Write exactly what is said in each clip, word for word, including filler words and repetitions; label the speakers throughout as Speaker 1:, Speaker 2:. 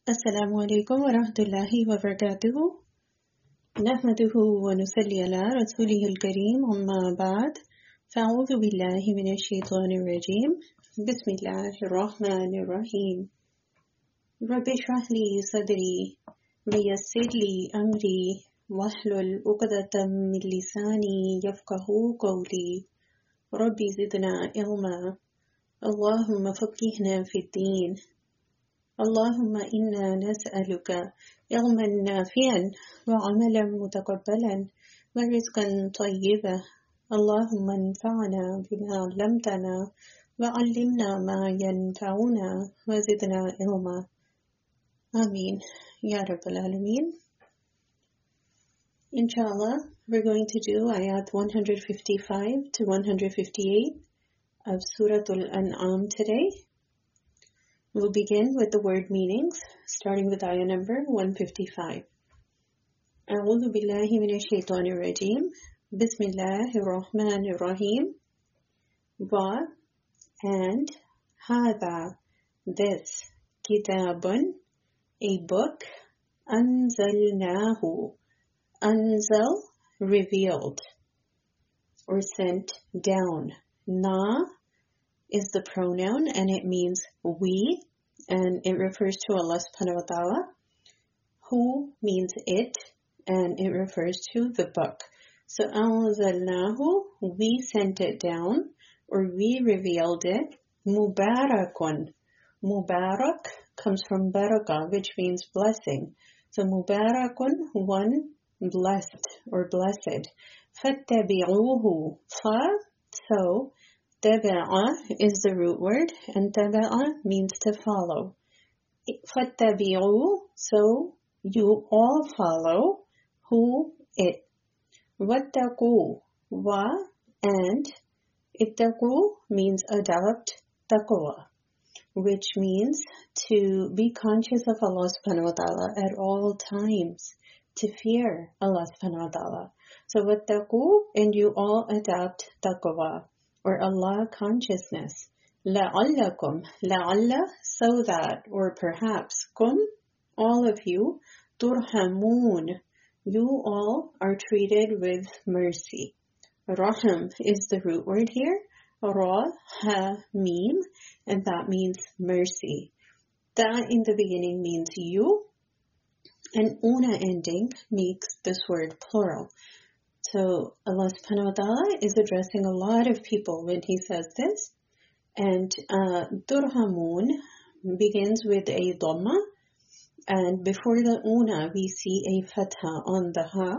Speaker 1: السلام عليكم ورحمة الله وبركاته. نحمده ونصلي على رسوله الكريم أما بعد فأعوذ بالله من الشيطان الرجيم بسم الله الرحمن الرحيم رب اشرح لي صدري ويسر لي أمري واحلل عقدة من لساني يفقه قولي ربي زدنا علما اللهم فقهنا في الدين اللهم إنا نسألك علما نافعا وعملا متقبلا ورزقا طيبا اللهم انفعنا بما علمتنا وعلمنا ما ينفعنا وزدنا علما آمين Ya Rabbal Alameen. Inshallah, we're going to do ayat one fifty-five to one fifty-eight of Surah Al-An'am today. We'll begin with the word meanings, starting with ayah number one fifty-five. أعوذ بالله من الشيطان الرجيم. بسم الله الرحمن الرحيم. Wa and هذا this kitabun a book أنزلناه أنزل revealed or sent down. Na is the pronoun and it means we, and it refers to Allah subhanahu wa ta'ala. Hu means it, and it refers to the book. So anzalnahu, we sent it down, or we revealed it. Mubarakun. Mubarak comes from baraka, which means blessing. So mubarakun, one blessed or blessed. Fattabi'uhu. Fa, so Taba'a is the root word, and taba'a means to follow. Fattabi'u, so you all follow. Who? It. Wattaqu, wa, and ittaqu means adopt taqwa, which means to be conscious of Allah subhanahu wa ta'ala at all times, to fear Allah subhanahu wa ta'ala. So wattaqu, and you all adopt taqwa, or Allah consciousness. لَعَلَّكُمْ, لَعَلَّ, so that, or perhaps, kum, all of you, turhamun, you all are treated with mercy. Rahim is the root word here, ra, ha, mim, and that means mercy. Ta in the beginning means you, and una ending makes this word plural. So Allah subhanahu wa ta'ala is addressing a lot of people when He says this. And uh, turhamun begins with a dhamma. And before the una, we see a fatha on the ha,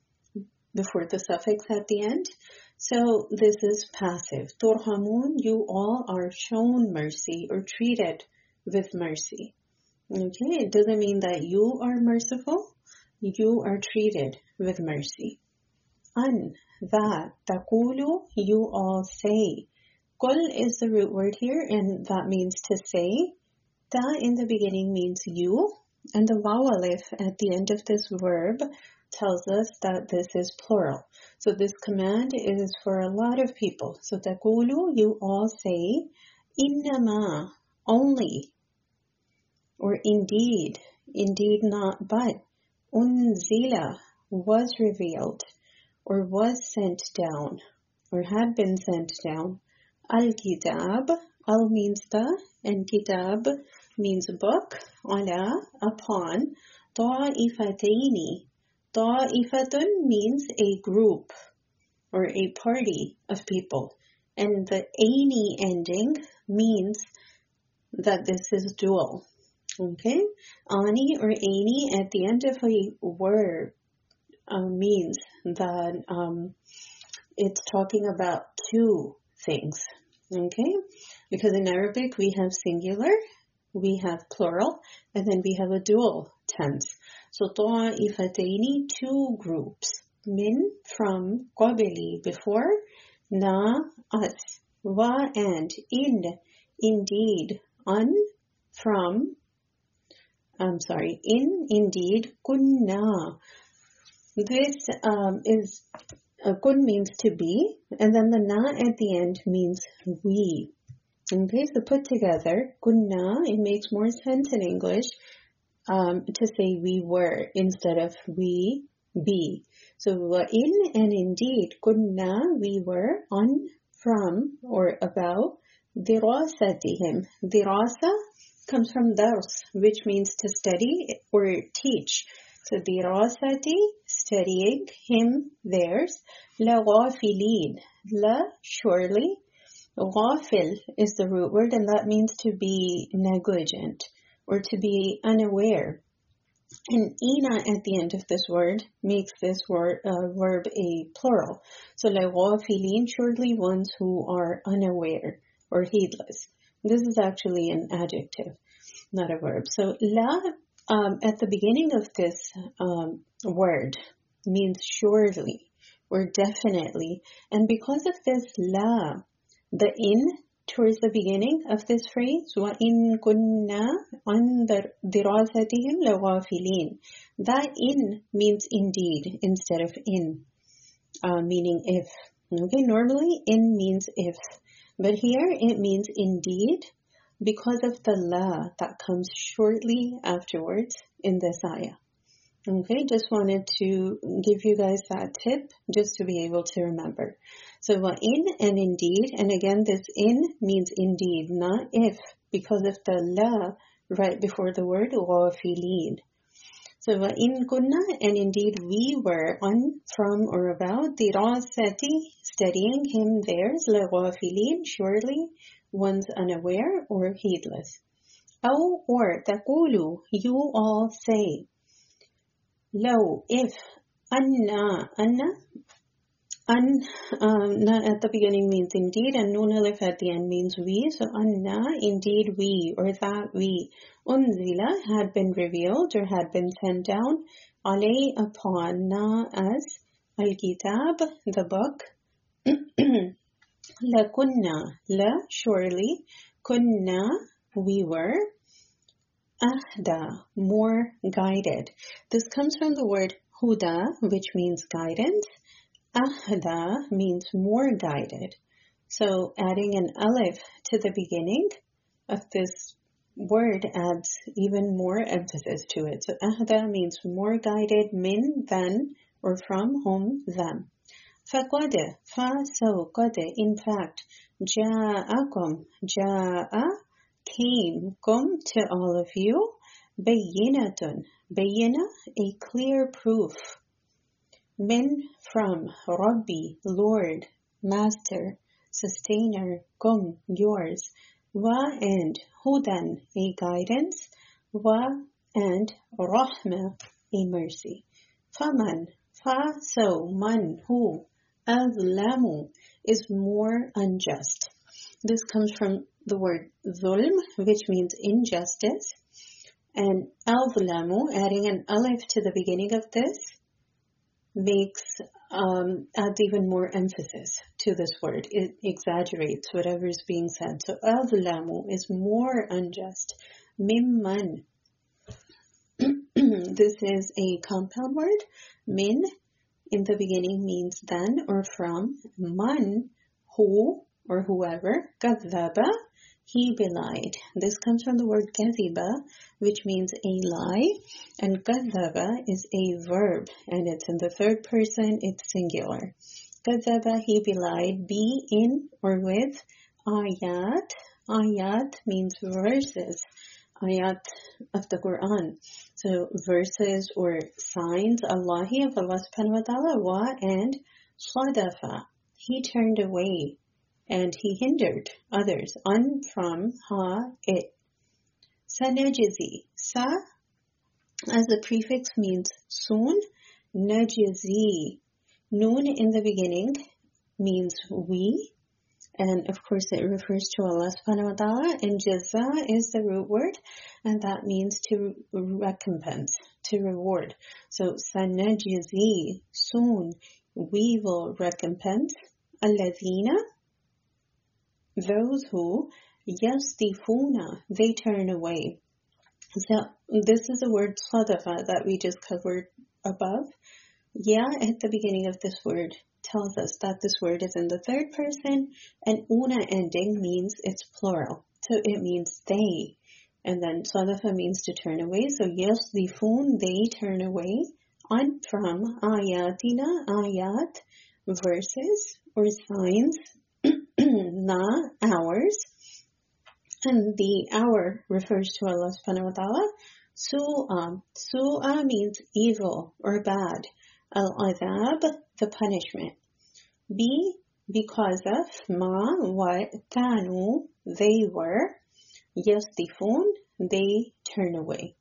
Speaker 1: before the suffix at the end. So this is passive. Turhamun, you all are shown mercy or treated with mercy. Okay, it doesn't mean that you are merciful. You are treated with mercy. An, that, taqulu, you all say. Qul is the root word here, and that means to say. Ta in the beginning means you, and the waw alif at the end of this verb tells us that this is plural. So this command is for a lot of people. So taqulu, you all say, innama, only, or indeed, indeed not, but, unzila, was revealed, or was sent down, or had been sent down. Al-kitab, al means the, and kitab means book, ala, upon, ta'ifataini. Ta'ifatun means a group, or a party of people. And the aini ending means that this is dual. Okay? Ani or aini at the end of a word Uh, means that um, it's talking about two things, okay? Because in Arabic we have singular, we have plural, and then we have a dual tense. So ta'ifataini, two groups. Min, from, qabili, before, na, us, wa, and, in, indeed, un, from, I'm sorry, in, indeed, kunna. This um, is, uh, kun means to be, and then the na at the end means we. Okay, so put together, kunna, it makes more sense in English um, to say we were instead of we be. So وَإِن and indeed كُنَّا we were on from or about دراستهم. Dirasa comes from dars, which means to study or teach. So dirasati, studying, him, theirs. La ghafilin. La, surely. Ghafil is the root word, and that means to be negligent or to be unaware. And ina at the end of this word makes this word uh, verb a plural. So la ghafilin, surely ones who are unaware or heedless. This is actually an adjective, not a verb. So la um, at the beginning of this um, word means surely or definitely. And because of this la, the in towards the beginning of this phrase, وَإِن كُنَّا عَنْ دِرَاسَتِهِمْ لَغَافِلِينَ. That in means indeed instead of in, uh, meaning if. Okay, normally in means if, but here it means indeed because of the la that comes shortly afterwards in this ayah. Okay, just wanted to give you guys that tip just to be able to remember. So in and indeed, and again this in means indeed, not if, because of the la right before the word غافلين. So in kunna, and indeed we were on, from, or about dirasati, studying him, theirs, لغافلين, surely one's unaware or heedless. أو or تقولوا, you all say. Low, if, anna, anna, an, um, na at the beginning means indeed, and nun alif at the end means we. So anna, indeed we, or that we, unzila, had been revealed or had been sent down, alay, upon, na, as, al-kitab, the book, la kunna, la, surely, kunna, we were, ahda, more guided. This comes from the word huda, which means guidance. Ahda means more guided. So adding an alif to the beginning of this word adds even more emphasis to it. So ahda means more guided, min, than, or from, whom, them. فَقَدْ, fa, so, qad, in fact, ja'akum, ja'a, came, come to all of you, bayyinatun, bayyina, a clear proof, min, from, Rabbi, Lord, Master, Sustainer, kum, yours, wa, and, hudan, a guidance, wa, and, rahma, a mercy. Faman, fa, so, man, who, azlamu, is more unjust. This comes from the word zulm, which means injustice, and al-zulamu, adding an alif to the beginning of this, makes, um, adds even more emphasis to this word. It exaggerates whatever is being said. So al-zulamu is more unjust. Mimman, this is a compound word. Min, in the beginning means than or from. Man, who, or whoever, kadhaba, he belied. This comes from the word kadhiba, which means a lie, and kadhaba is a verb, and it's in the third person, it's singular. Kadhaba, he belied, be in or with ayat. Ayat means verses, ayat of the Quran. So verses or signs, Allahi, of Allah subhanahu wa ta'ala, wa, and sadafa, he turned away, and he hindered others, un, from, ha, it. Sanajzi, sa, as the prefix means soon, najzi, noon in the beginning means we, and of course it refers to Allah subhanahu wa ta'ala, and jaza is the root word, and that means to recompense, to reward. So sanajzi, soon we will recompense, alladhina, those who, yastifuna, they turn away. So this is the word sadafa that we just covered above. Ya at the beginning of this word tells us that this word is in the third person, and una ending means it's plural. So it means they. And then sadafa means to turn away. So yasdifun, they turn away. On from ayatina, ayat, verses or signs, na, hours. And the hour refers to Allah subhanahu wa ta'ala. Su'a. Su'a means evil or bad. Al-adhab, the punishment. B, because of ma, what, kanu, they were. Yasdifun, they turn away.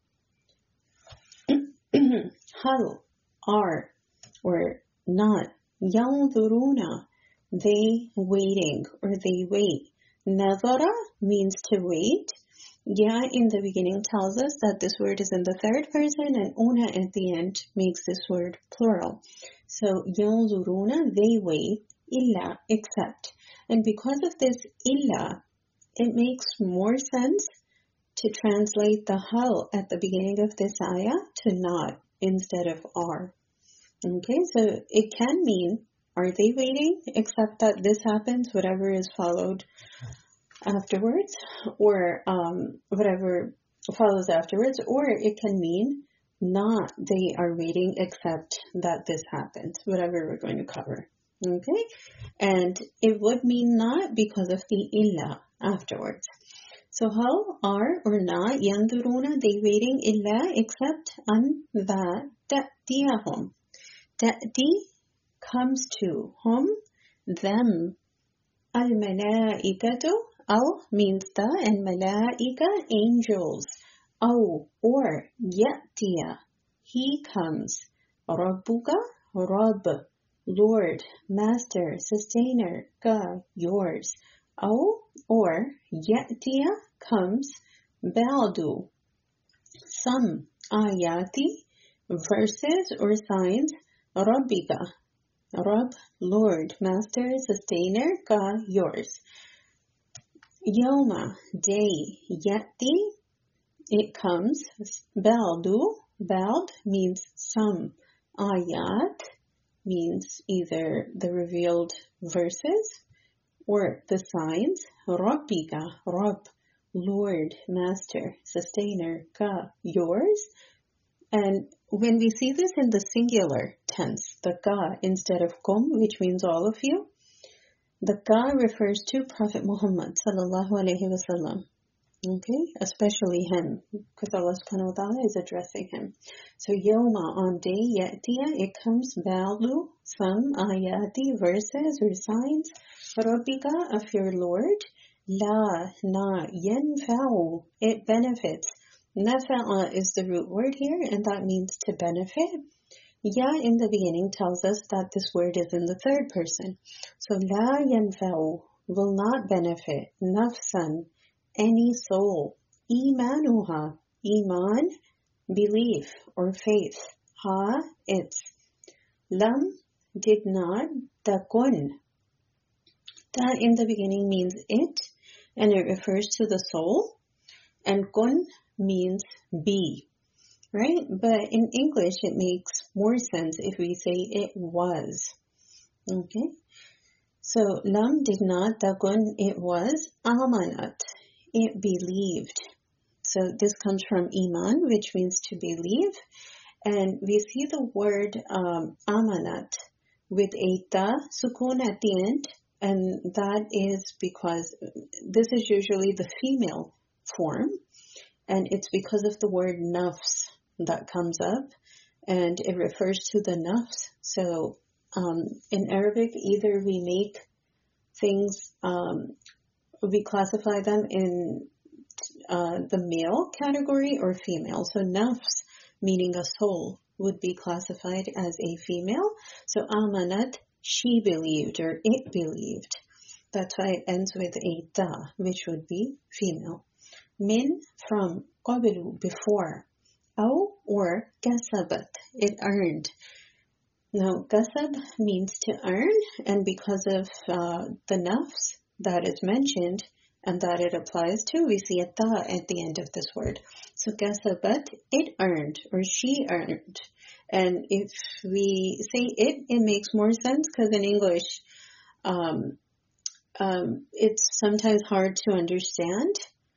Speaker 1: Hal, are, or not. Yanzuruna, they waiting, or they wait. Nazara means to wait. Ya in the beginning tells us that this word is in the third person, and una at the end makes this word plural. So yanzuruna, they wait, illa, except. And because of this illa, it makes more sense to translate the hal at the beginning of this ayah to not instead of are. Okay, so it can mean, are they waiting, except that this happens, whatever is followed afterwards, or um, whatever follows afterwards, or it can mean not they are waiting except that this happens, whatever we're going to cover. Okay, and it would mean not because of the illa afterwards. So how are or not yanduruna, they waiting, illa, except an that ta'tiyahum. Ta'ti comes to hum, them. Al-malaikatu, al means the, and malaika, angels. Aw, or ya'tiya, he comes. Rabbuka, Rabb, Lord, Master, Sustainer, ka, yours. Aw, or ya'tiya comes. Ba'du, some. Ayati, verses or signs. Rabbika, Rabb, Lord, Master, Sustainer, ka, yours. Yoma, day. Yati, it comes. Baldu, bald means some. Ayat means either the revealed verses or the signs. Rabbika, Rabb, Lord, Master, Sustainer, ka, yours. And when we see this in the singular tense, the ka instead of kum, which means all of you, the ka refers to Prophet Muhammad sallallahu alaihi wasallam. Okay, especially him, because Allah subhanahu wa ta'ala is addressing him. So yawma, on day, ya'tiya, it comes, ba'du, some, ayati, verses or signs, rabbika, of your Lord, la, na, yanfa'u, it benefits. Nafa'a is the root word here, and that means to benefit. Ya in the beginning tells us that this word is in the third person. So la yanfa'u will not benefit nafsan, any soul. Imanuha, iman, belief or faith. Ha, it's. Lam, did not. Takun, that in the beginning means it, and it refers to the soul. And kun means be, right? But in English, it makes more sense if we say it was. Okay? So, lam did not, takun, it was, amanat, it believed. So this comes from iman, which means to believe. And we see the word um, amanat with a ta sukun at the end. And that is because this is usually the female form. And it's because of the word nafs that comes up. And it refers to the nafs. So um, in Arabic, either we make things, um, we classify them in uh, the male category or female. So nafs, meaning a soul, would be classified as a female. So amanat, she believed or it believed. That's why it ends with a ta, which would be female. Min, from, qabilu, before. Aw, or kasabat, it earned. Now, kasab means to earn, and because of uh, the nafs that is mentioned and that it applies to, we see a ta at the end of this word. So kasabat, it earned, or she earned. And if we say it, it makes more sense because in English, um, um, it's sometimes hard to understand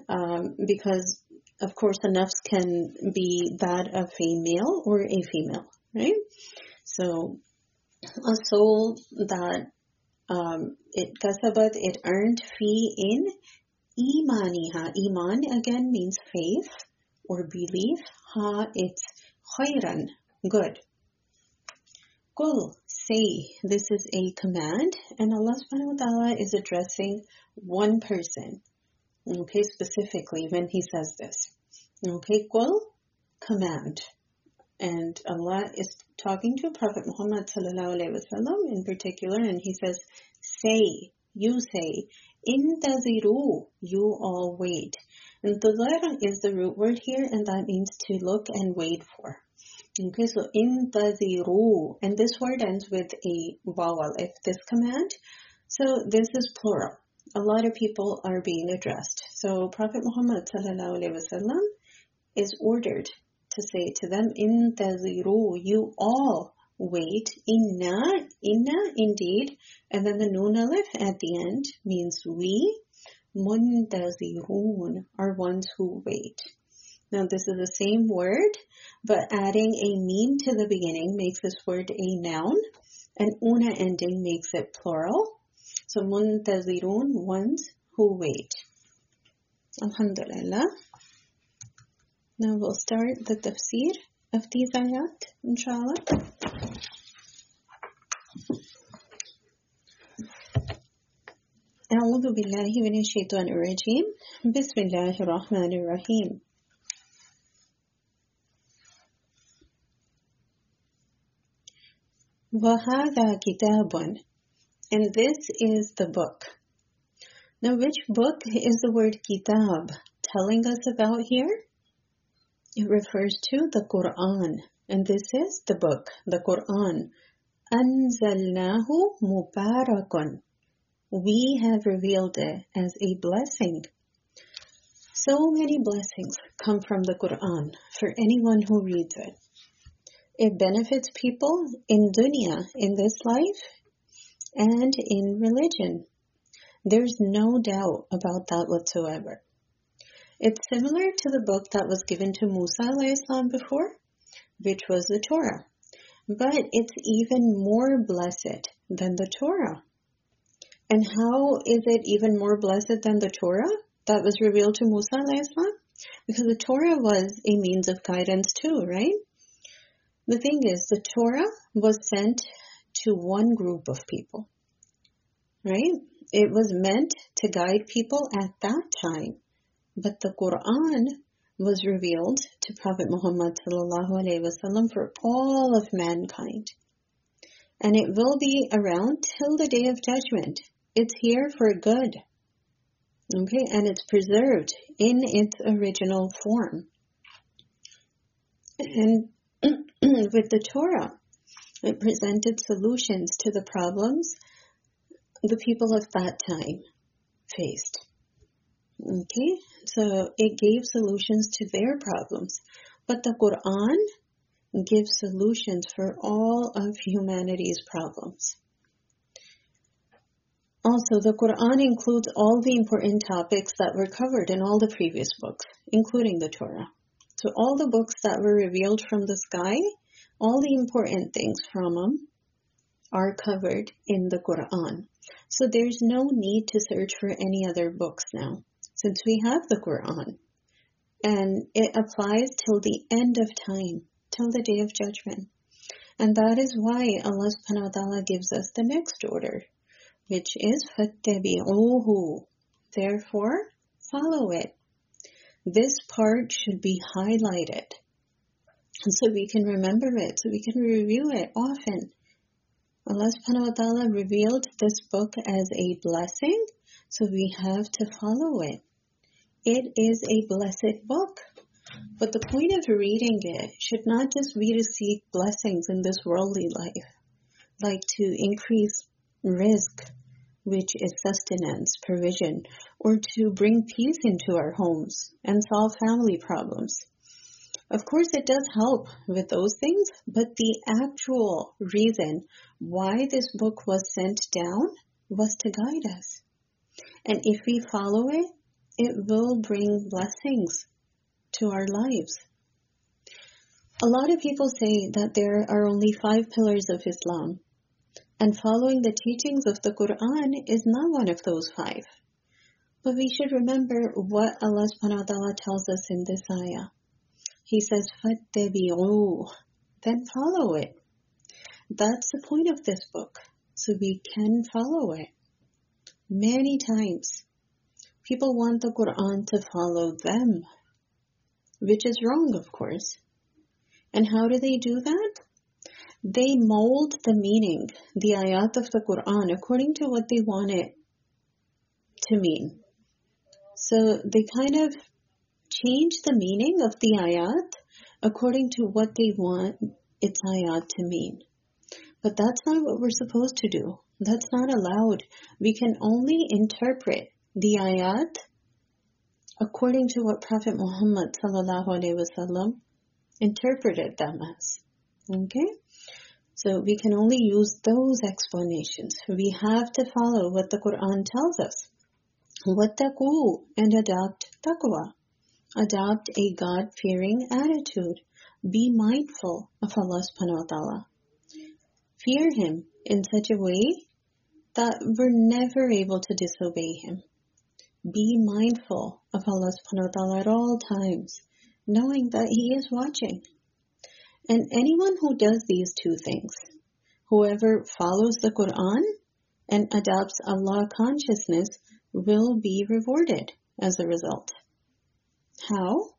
Speaker 1: um, because of course the nafs can be that of a male or a female, right? So a soul that um, it kasabat, it earned fi in imaniha. Iman again means faith or belief. Ha, it's khayran, good. Qul, say. This is a command, and Allah subhanahu wa ta'ala is addressing one person, okay, specifically when He says this. Okay, Qul, command. And Allah is talking to Prophet Muhammad sallallahu alaihi wasallam in particular, and He says, say, you say, intaziru, you all wait. And tazara is the root word here, and that means to look and wait for. Okay, so intaziru, and this word ends with a vowel. If this command, so this is plural. A lot of people are being addressed. So Prophet Muhammad sallallahu alaihi wasallam is ordered to say to them, intaziru, you all wait. Inna, inna, indeed, and then the nun alif at the end means we. Muntazirun are ones who wait. Now this is the same word, but adding a meme to the beginning makes this word a noun, and una ending makes it plural. So muntazirun, ones who wait. Alhamdulillah. Now we'll start the tafsir of these ayat, inshallah. أعوذ بالله من الشيطان الرجيم. بسم الله الرحمن الرحيم. وَهَذَا كِتَابٌ, and this is the book. Now, which book is the word kitab telling us about here? It refers to the Quran, and this is the book, the Quran. أَنزَلْنَاهُ مُبَارَكٌ, we have revealed it as a blessing. So many blessings come from the Quran for anyone who reads it. It benefits people in dunya, in this life, and in religion. There's no doubt about that whatsoever. It's similar to the book that was given to Musa alayhi salam before, which was the Torah. But it's even more blessed than the Torah. And how is it even more blessed than the Torah that was revealed to Musa alayhi salam? Because the Torah was a means of guidance too, right? The thing is, the Torah was sent to one group of people, right? It was meant to guide people at that time. But the Quran was revealed to Prophet Muhammad sallallahu alaihi wasallam for all of mankind. And it will be around till the Day of Judgment. It's here for good. Okay, and it's preserved in its original form. And with the Torah, it presented solutions to the problems the people of that time faced. Okay, so it gave solutions to their problems. But the Quran gives solutions for all of humanity's problems. Also, the Quran includes all the important topics that were covered in all the previous books, including the Torah. So all the books that were revealed from the sky, all the important things from them are covered in the Quran. So there's no need to search for any other books now, since we have the Quran. And it applies till the end of time, till the Day of Judgment. And that is why Allah subhanahu wa ta'ala gives us the next order, which is فَاتَّبِعُوهُ. Therefore, follow it. This part should be highlighted, so we can remember it, so we can review it often. Allah subhanahu wa ta'ala revealed this book as a blessing, so we have to follow it. It is a blessed book. But the point of reading it should not just be to seek blessings in this worldly life, like to increase rizq, which is sustenance, provision, or to bring peace into our homes and solve family problems. Of course, it does help with those things, but the actual reason why this book was sent down was to guide us. And if we follow it, it will bring blessings to our lives. A lot of people say that there are only five pillars of Islam, and following the teachings of the Quran is not one of those five. But we should remember what Allah subhanahu wa ta'ala tells us in this ayah. He says, فَاتَّبِعُوهُ, then follow it. That's the point of this book, so we can follow it. Many times, people want the Quran to follow them, which is wrong, of course. And how do they do that? They mold the meaning, the ayat of the Quran, according to what they want it to mean. So they kind of change the meaning of the ayat according to what they want its ayat to mean. But that's not what we're supposed to do. That's not allowed. We can only interpret the ayat according to what Prophet Muhammad sallallahu alaihi wasallam interpreted them as. Okay? So we can only use those explanations. We have to follow what the Quran tells us. وَاتَّقُوا, and adopt taqwa. Adopt a God-fearing attitude. Be mindful of Allah subhanahu wa ta'ala. Fear Him in such a way that we're never able to disobey Him. Be mindful of Allah subhanahu wa ta'ala at all times, knowing that He is watching. And anyone who does these two things, whoever follows the Quran and adopts Allah consciousness, will be rewarded as a result. How?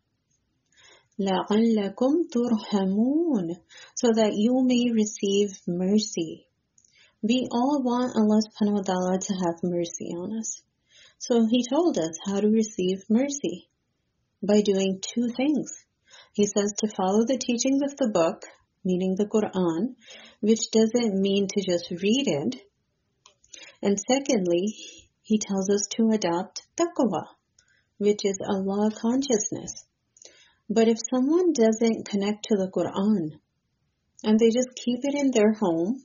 Speaker 1: لَعَلَّكُمْ تُرْحَمُونَ, so that you may receive mercy. We all want Allah subhanahu wa ta'ala to have mercy on us. So He told us how to receive mercy by doing two things. He says to follow the teachings of the book, meaning the Quran, which doesn't mean to just read it. And secondly, He tells us to adopt taqwa, which is Allah consciousness. But if someone doesn't connect to the Quran, and they just keep it in their home,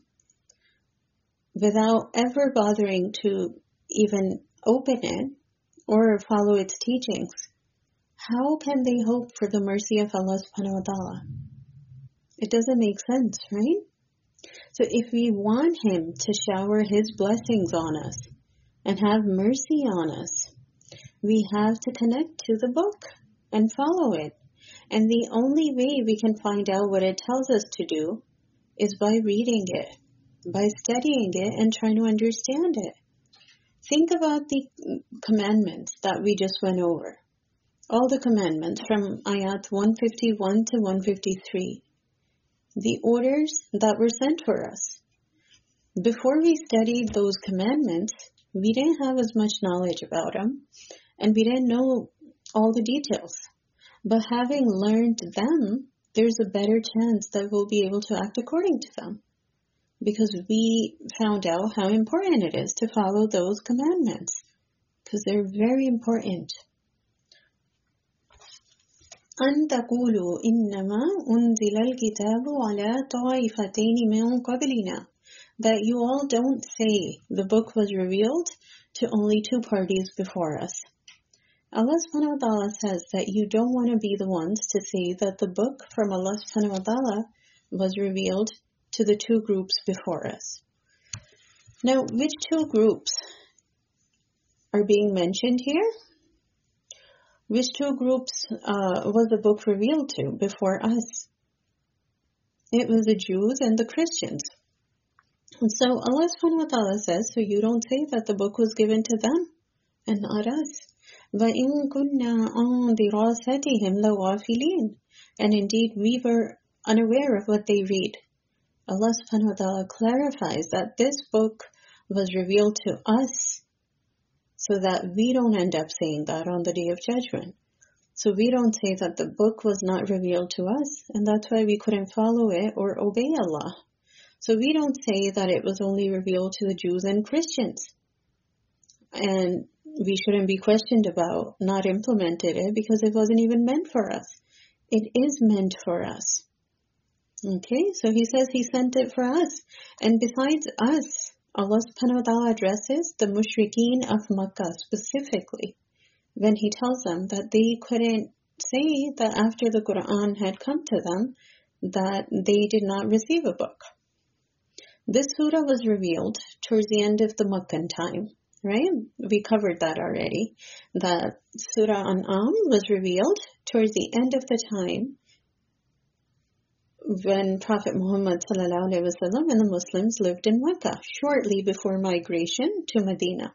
Speaker 1: without ever bothering to even open it or follow its teachings, how can they hope for the mercy of Allah subhanahu wa ta'ala? It doesn't make sense, right? So if we want Him to shower His blessings on us and have mercy on us, we have to connect to the book and follow it. And the only way we can find out what it tells us to do is by reading it, by studying it and trying to understand it. Think about the commandments that we just went over. All the commandments from ayat one fifty-one to one fifty-three. The orders that were sent for us. Before we studied those commandments, we didn't have as much knowledge about them, and we didn't know all the details. But having learned them, there's a better chance that we'll be able to act according to them. Because we found out how important it is to follow those commandments. Because they're very important. أن تقولوا إنما أنزل الكتاب على طائفتين من قبلنا, that you all don't say the book was revealed to only two parties before us. Allah subhanahu wa ta'ala says that you don't want to be the ones to say that the book from Allah subhanahu wa ta'ala was revealed to the two groups before us. Now, which two groups are being mentioned here? Which two groups uh, was the book revealed to before us? It was the Jews and the Christians. And so Allah subhanahu wa ta'ala says, so you don't say that the book was given to them and not us. وَإِن كُنَّا عَنْ دِرَاسَتِهِمْ لَغَافِلِينَ, and indeed we were unaware of what they read. Allah subhanahu wa ta'ala clarifies that this book was revealed to us, so that we don't end up saying that on the Day of Judgment. So we don't say that the book was not revealed to us, and that's why we couldn't follow it or obey Allah. So we don't say that it was only revealed to the Jews and Christians. And we shouldn't be questioned about not implemented it because it wasn't even meant for us. It is meant for us. Okay, so He says He sent it for us. And besides us, Allah subhanahu wa ta'ala addresses the mushrikeen of Makkah specifically. when he tells them that they couldn't say that after the Quran had come to them that they did not receive a book. This surah was revealed towards the end of the Meccan time, right? We covered that already. That Surah An'am was revealed towards the end of the time when Prophet Muhammad sallallahu alaihi wasallam and the Muslims lived in Mecca, shortly before migration to Medina.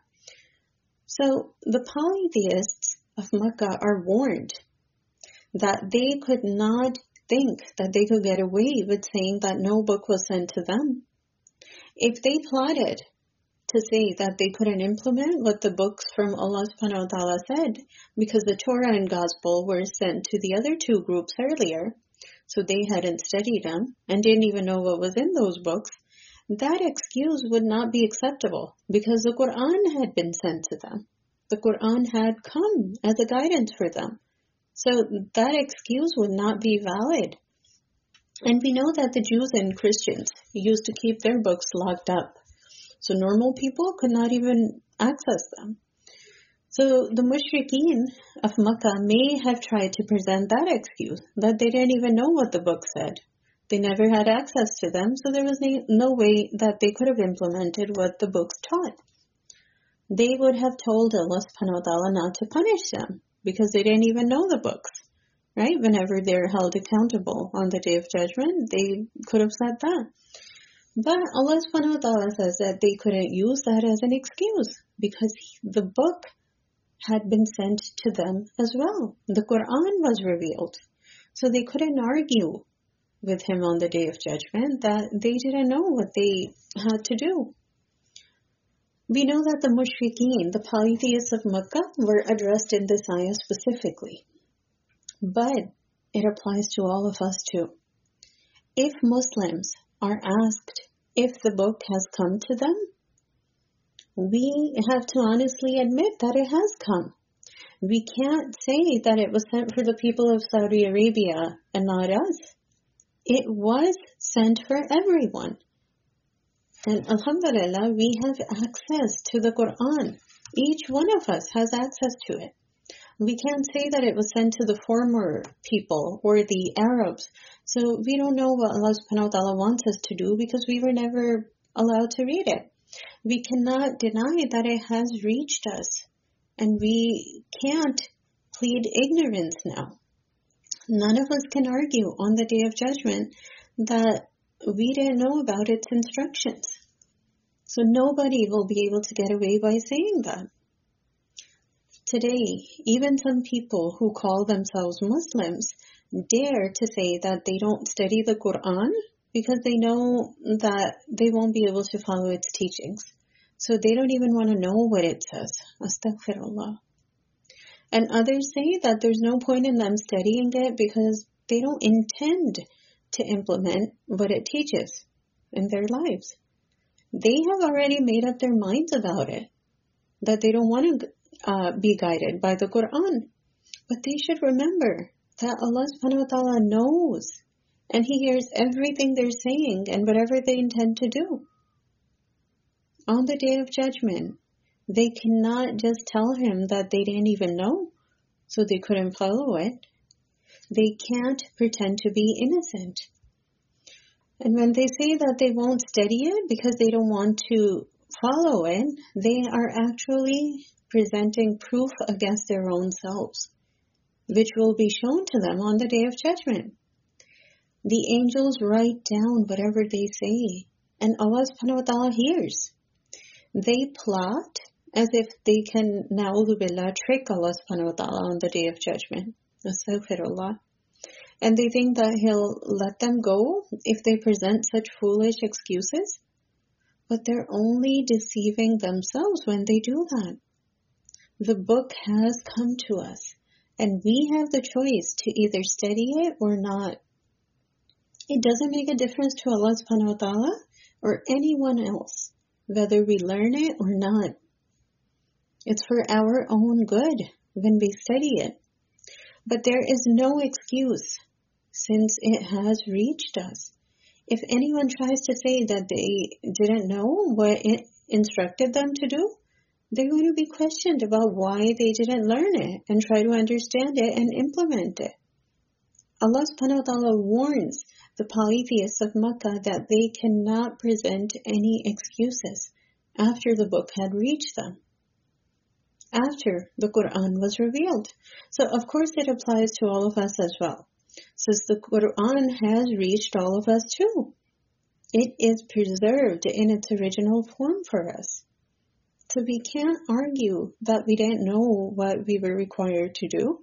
Speaker 1: So the polytheists of Mecca are warned that they could not think that they could get away with saying that no book was sent to them. If they plotted to say that they couldn't implement what the books from Allah subhanahu wa ta'ala said, because the Torah and Gospel were sent to the other two groups earlier, so they hadn't studied them and didn't even know what was in those books, that excuse would not be acceptable because the Quran had been sent to them. The Quran had come as a guidance for them. So that excuse would not be valid. And we know that the Jews and Christians used to keep their books locked up. So normal people could not even access them. So the mushrikeen of Makkah may have tried to present that excuse, that they didn't even know what the book said. They never had access to them, so there was no way that they could have implemented what the books taught. They would have told Allah subhanahu wa ta'ala not to punish them, because they didn't even know the books, right? Whenever they're held accountable on the Day of Judgment, they could have said that. But Allah subhanahu wa ta'ala says that they couldn't use that as an excuse, because the book had been sent to them as well. The Quran was revealed. So they couldn't argue with him on the Day of Judgment that they didn't know what they had to do. We know that the mushrikeen, the polytheists of Makkah, were addressed in this ayah specifically. But it applies to all of us too. If Muslims are asked if the book has come to them, we have to honestly admit that it has come. We can't say that it was sent for the people of Saudi Arabia and not us. It was sent for everyone. And alhamdulillah, we have access to the Quran. Each one of us has access to it. We can't say that it was sent to the former people or the Arabs. So we don't know what Allah subhanahu wa ta'ala wants us to do because we were never allowed to read it. We cannot deny that it has reached us. And we can't plead ignorance now. None of us can argue on the Day of Judgment that we didn't know about its instructions. So nobody will be able to get away by saying that. Today, even some people who call themselves Muslims dare to say that they don't study the Quran because they know that they won't be able to follow its teachings. So they don't even want to know what it says. Astaghfirullah. And others say that there's no point in them studying it because they don't intend to implement what it teaches in their lives. They have already made up their minds about it, that they don't want to uh, be guided by the Quran. But they should remember that Allah subhanahu wa ta'ala knows and He hears everything they're saying and whatever they intend to do. On the Day of Judgment, they cannot just tell Him that they didn't even know, so they couldn't follow it. They can't pretend to be innocent. And when they say that they won't study it because they don't want to follow it, they are actually presenting proof against their own selves, which will be shown to them on the Day of Judgment. The angels write down whatever they say, and Allah subhanahu wa ta'ala hears. They plot as if they can, na'udhu billah, trick Allah subhanahu wa ta'ala on the Day of Judgment. Astaghfirullah. And they think that He'll let them go if they present such foolish excuses. But they're only deceiving themselves when they do that. The book has come to us, and we have the choice to either study it or not. It doesn't make a difference to Allah subhanahu wa ta'ala or anyone else, whether we learn it or not. It's for our own good when we study it. But there is no excuse since it has reached us. If anyone tries to say that they didn't know what it instructed them to do, they're going to be questioned about why they didn't learn it and try to understand it and implement it. Allah subhanahu wa ta'ala warns the polytheists of Makkah that they cannot present any excuses after the book had reached them, after the Quran was revealed. So of course it applies to all of us as well, since the Quran has reached all of us too. It is preserved in its original form for us. So we can't argue that we didn't know what we were required to do.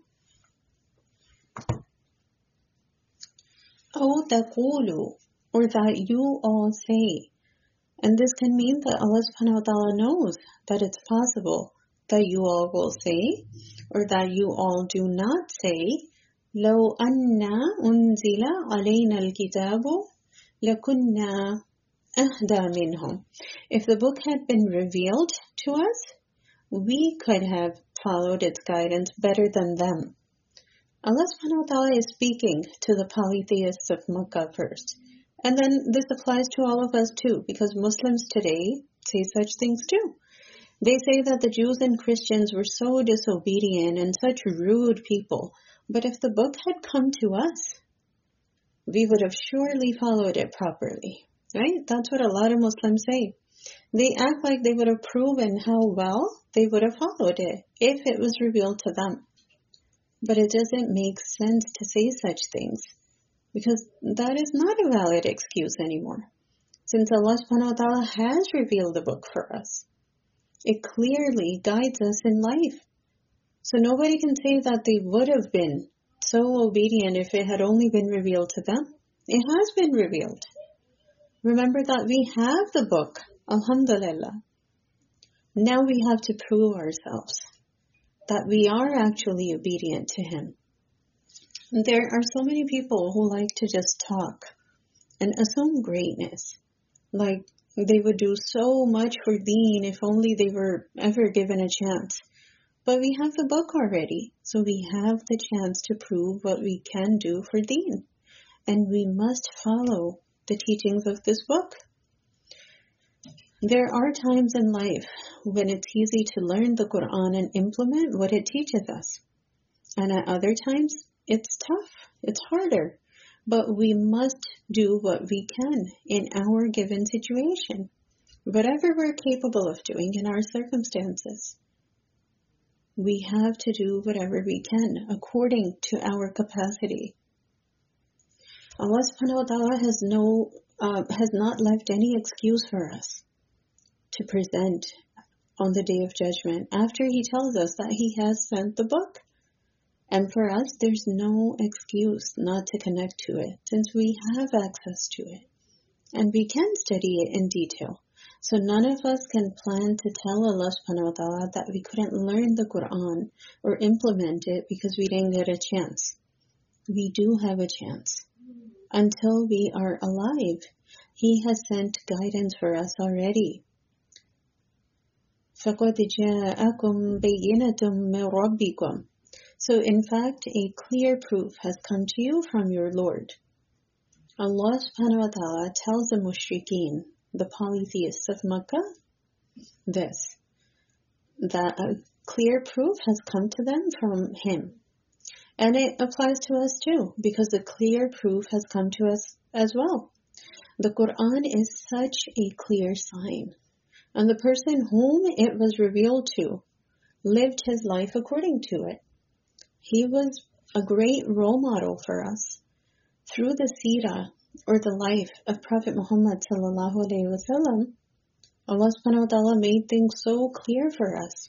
Speaker 1: أو تقولوا, or that you all say. And this can mean that Allah subhanahu wa ta'ala knows that it's possible that you all will say, or that you all do not say, لو أن أنزل علينا الكتاب لكنا أهدى منهم. If the book had been revealed to us, we could have followed its guidance better than them. Allah subhanahu wa ta'ala is speaking to the polytheists of Makkah first. And then this applies to all of us too, because Muslims today say such things too. They say that the Jews and Christians were so disobedient and such rude people. But if the book had come to us, we would have surely followed it properly. Right? That's what a lot of Muslims say. They act like they would have proven how well they would have followed it if it was revealed to them. But it doesn't make sense to say such things, because that is not a valid excuse anymore. Since Allah subhanahu wa ta'ala has revealed the book for us, it clearly guides us in life. So nobody can say that they would have been so obedient if it had only been revealed to them. It has been revealed. Remember that we have the book, alhamdulillah. Now we have to prove ourselves that we are actually obedient to Him. There are so many people who like to just talk and assume greatness, like they would do so much for Deen if only they were ever given a chance. But we have the book already, so we have the chance to prove what we can do for Deen. And we must follow the teachings of this book. There are times in life when it's easy to learn the Quran and implement what it teaches us. And at other times, it's tough, it's harder. But we must do what we can in our given situation, whatever we're capable of doing in our circumstances. We have to do whatever we can according to our capacity. Allah subhanahu wa ta'ala has no, uh, has not left any excuse for us to present on the Day of Judgment after He tells us that He has sent the book. And for us, there's no excuse not to connect to it, since we have access to it. And we can study it in detail. So none of us can plan to tell Allah subhanahu wa ta'ala that we couldn't learn the Quran or implement it because we didn't get a chance. We do have a chance. Until we are alive, He has sent guidance for us already. فَقَدْ جَاءَكُمْ بَيِّنَةٌ مِّن رَبِّكُمْ. So in fact, a clear proof has come to you from your Lord. Allah subhanahu wa ta'ala tells the mushrikeen, the polytheists of Makkah, this, that a clear proof has come to them from Him. And it applies to us too, because the clear proof has come to us as well. The Quran is such a clear sign. And the person whom it was revealed to lived his life according to it. He was a great role model for us. Through the seerah, or the life of Prophet Muhammad sallallahu alaihi wasallam, Allah subhanahu wa ta'ala made things so clear for us.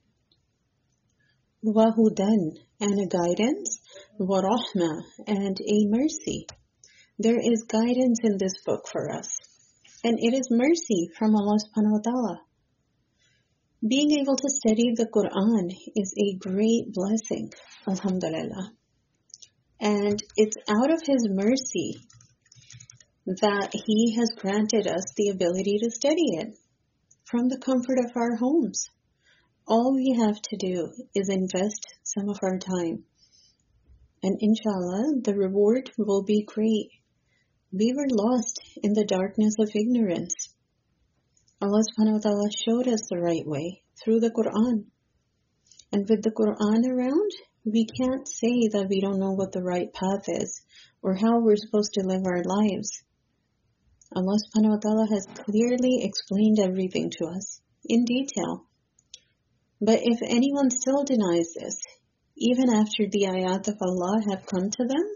Speaker 1: Wahudan, and a guidance, wa rahma, and a mercy. There is guidance in this book for us. And it is mercy from Allah subhanahu wa ta'ala. Being able to study the Quran is a great blessing, alhamdulillah. And it's out of His mercy that He has granted us the ability to study it from the comfort of our homes. All we have to do is invest some of our time. And inshallah, the reward will be great. We were lost in the darkness of ignorance. Allah subhanahu wa ta'ala showed us the right way through the Quran. And with the Quran around, we can't say that we don't know what the right path is or how we're supposed to live our lives. Allah subhanahu wa ta'ala has clearly explained everything to us in detail. But if anyone still denies this, even after the ayat of Allah have come to them,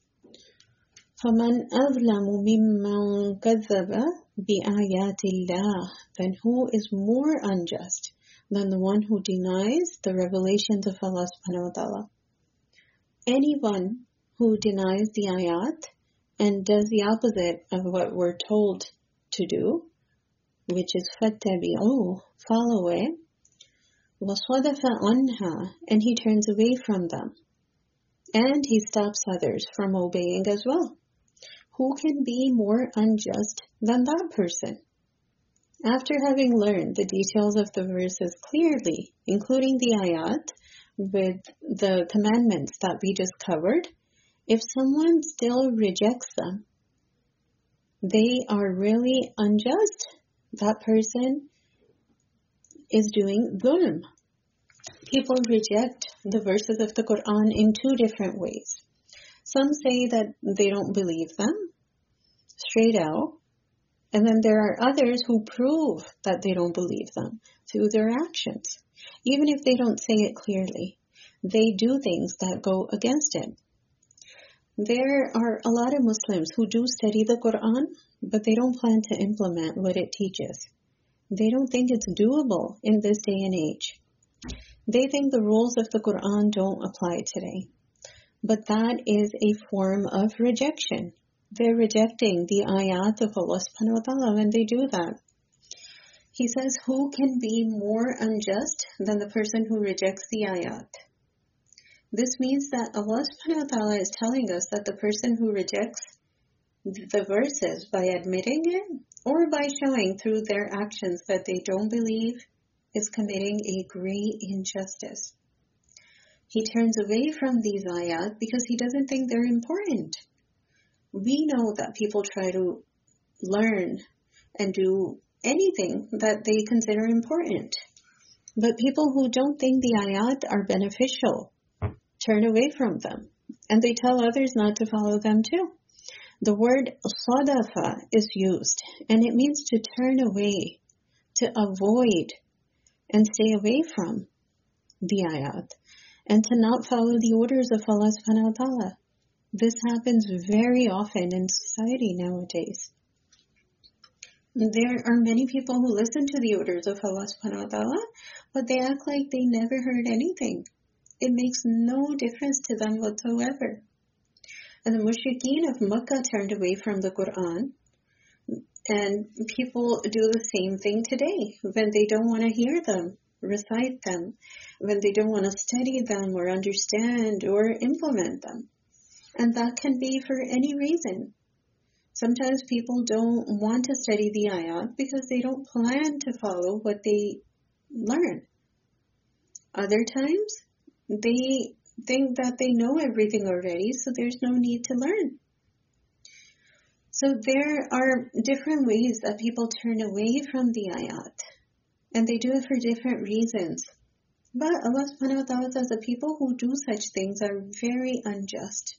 Speaker 1: فَمَنْ أَظْلَمُ مِمَّنْ كَذَّبَ بِآيَاتِ اللَّهِ, then who is more unjust than the one who denies the revelations of Allah subhanahu wa ta'ala? Anyone who denies the ayat and does the opposite of what we're told to do, which is فَاتَّبِعُوا, follow it, وَصَدَفَ عَنْهَا, and he turns away from them, and he stops others from obeying as well. Who can be more unjust than that person? After having learned the details of the verses clearly, including the ayat with the commandments that we just covered, if someone still rejects them, they are really unjust. That person is doing dhulm. People reject the verses of the Quran in two different ways. Some say that they don't believe them straight out, and then there are others who prove that they don't believe them through their actions. Even if they don't say it clearly, they do things that go against it. There are a lot of Muslims who do study the Quran, but they don't plan to implement what it teaches. They don't think it's doable in this day and age. They think the rules of the Quran don't apply today. But that is a form of rejection. They're rejecting the ayat of Allah subhanahu wa ta'ala when they do that. He says, who can be more unjust than the person who rejects the ayat? This means that Allah subhanahu wa ta'ala is telling us that the person who rejects the verses by admitting it or by showing through their actions that they don't believe is committing a great injustice. He turns away from these ayat because he doesn't think they're important. We know that people try to learn and do anything that they consider important. But people who don't think the ayat are beneficial turn away from them, and they tell others not to follow them too. The word sadafa is used, and it means to turn away, to avoid, and stay away from the ayat, and to not follow the orders of Allah subhanahu wa ta'ala. This happens very often in society nowadays. There are many people who listen to the orders of Allah subhanahu wa ta'ala, but they act like they never heard anything. It makes no difference to them whatsoever. And the mushrikeen of Makkah turned away from the Quran. And people do the same thing today when they don't want to hear them, recite them, when they don't want to study them or understand or implement them. And that can be for any reason. Sometimes people don't want to study the ayat because they don't plan to follow what they learn. Other times, they think that they know everything already, so there's no need to learn. So there are different ways that people turn away from the ayat, and they do it for different reasons. But Allah subhanahu wa ta'ala says the people who do such things are very unjust.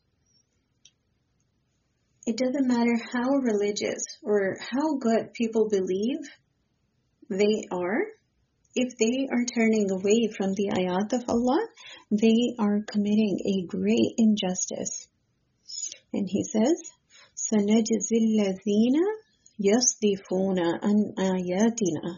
Speaker 1: It doesn't matter how religious or how good people believe they are. If they are turning away from the ayat of Allah, they are committing a great injustice. And he says, سَنَجْزِي الَّذِينَ يَصْدِفُونَ عَنْ آيَاتِنَا.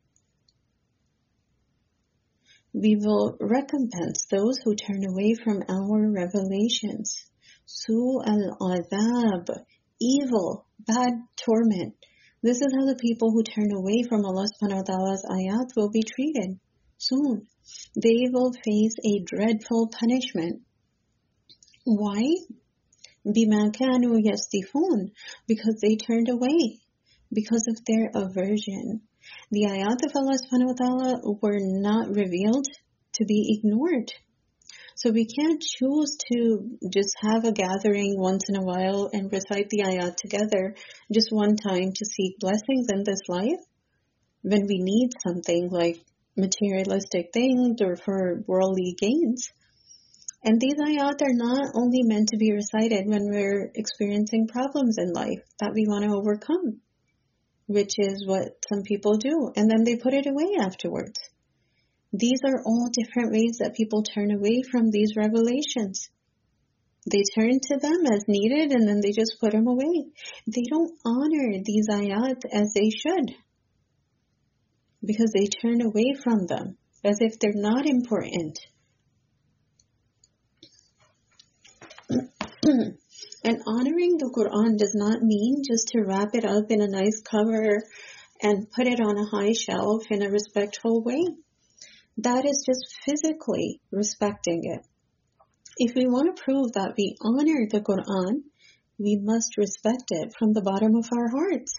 Speaker 1: We will recompense those who turn away from our revelations. Su al-azab, evil, bad torment. This is how the people who turn away from Allah subhanahu wa ta'ala's ayat will be treated soon. They will face a dreadful punishment. Why? بِمَا كَانُوا يَصْدِفُونَ, because they turned away, because of their aversion. The ayat of Allah subhanahu wa ta'ala were not revealed to be ignored. So we can't choose to just have a gathering once in a while and recite the ayat together just one time to seek blessings in this life when we need something like materialistic things or for worldly gains. And these ayat are not only meant to be recited when we're experiencing problems in life that we want to overcome, which is what some people do, and then they put it away afterwards. These are all different ways that people turn away from these revelations. They turn to them as needed and then they just put them away. They don't honor these ayat as they should because they turn away from them as if they're not important. And honoring the Quran does not mean just to wrap it up in a nice cover and put it on a high shelf in a respectful way. That is just physically respecting it. If we want to prove that we honor the Quran, we must respect it from the bottom of our hearts.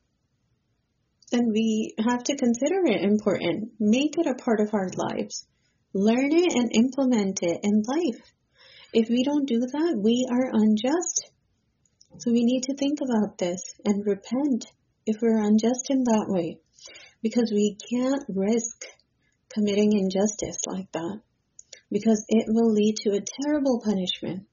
Speaker 1: And we have to consider it important. Make it a part of our lives. Learn it and implement it in life. If we don't do that, we are unjust. So we need to think about this and repent if we're unjust in that way. Because we can't risk committing injustice like that. Because it will lead to a terrible punishment.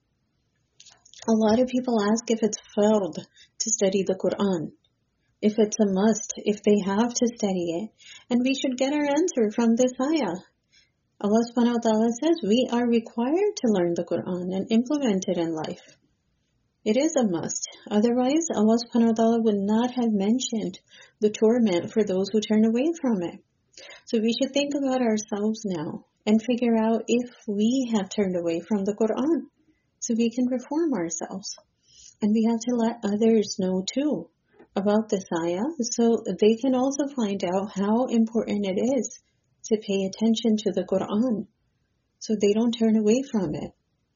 Speaker 1: A lot of people ask if it's fard to study the Quran. If it's a must, if they have to study it. And we should get our answer from this ayah. Allah subhanahu wa ta'ala says we are required to learn the Quran and implement it in life. It is a must. Otherwise, Allah subhanahu wa ta'ala would not have mentioned the torment for those who turn away from it. So we should think about ourselves now and figure out if we have turned away from the Quran so we can reform ourselves. And we have to let others know too about this ayah so they can also find out how important it is to pay attention to the Quran so they don't turn away from it.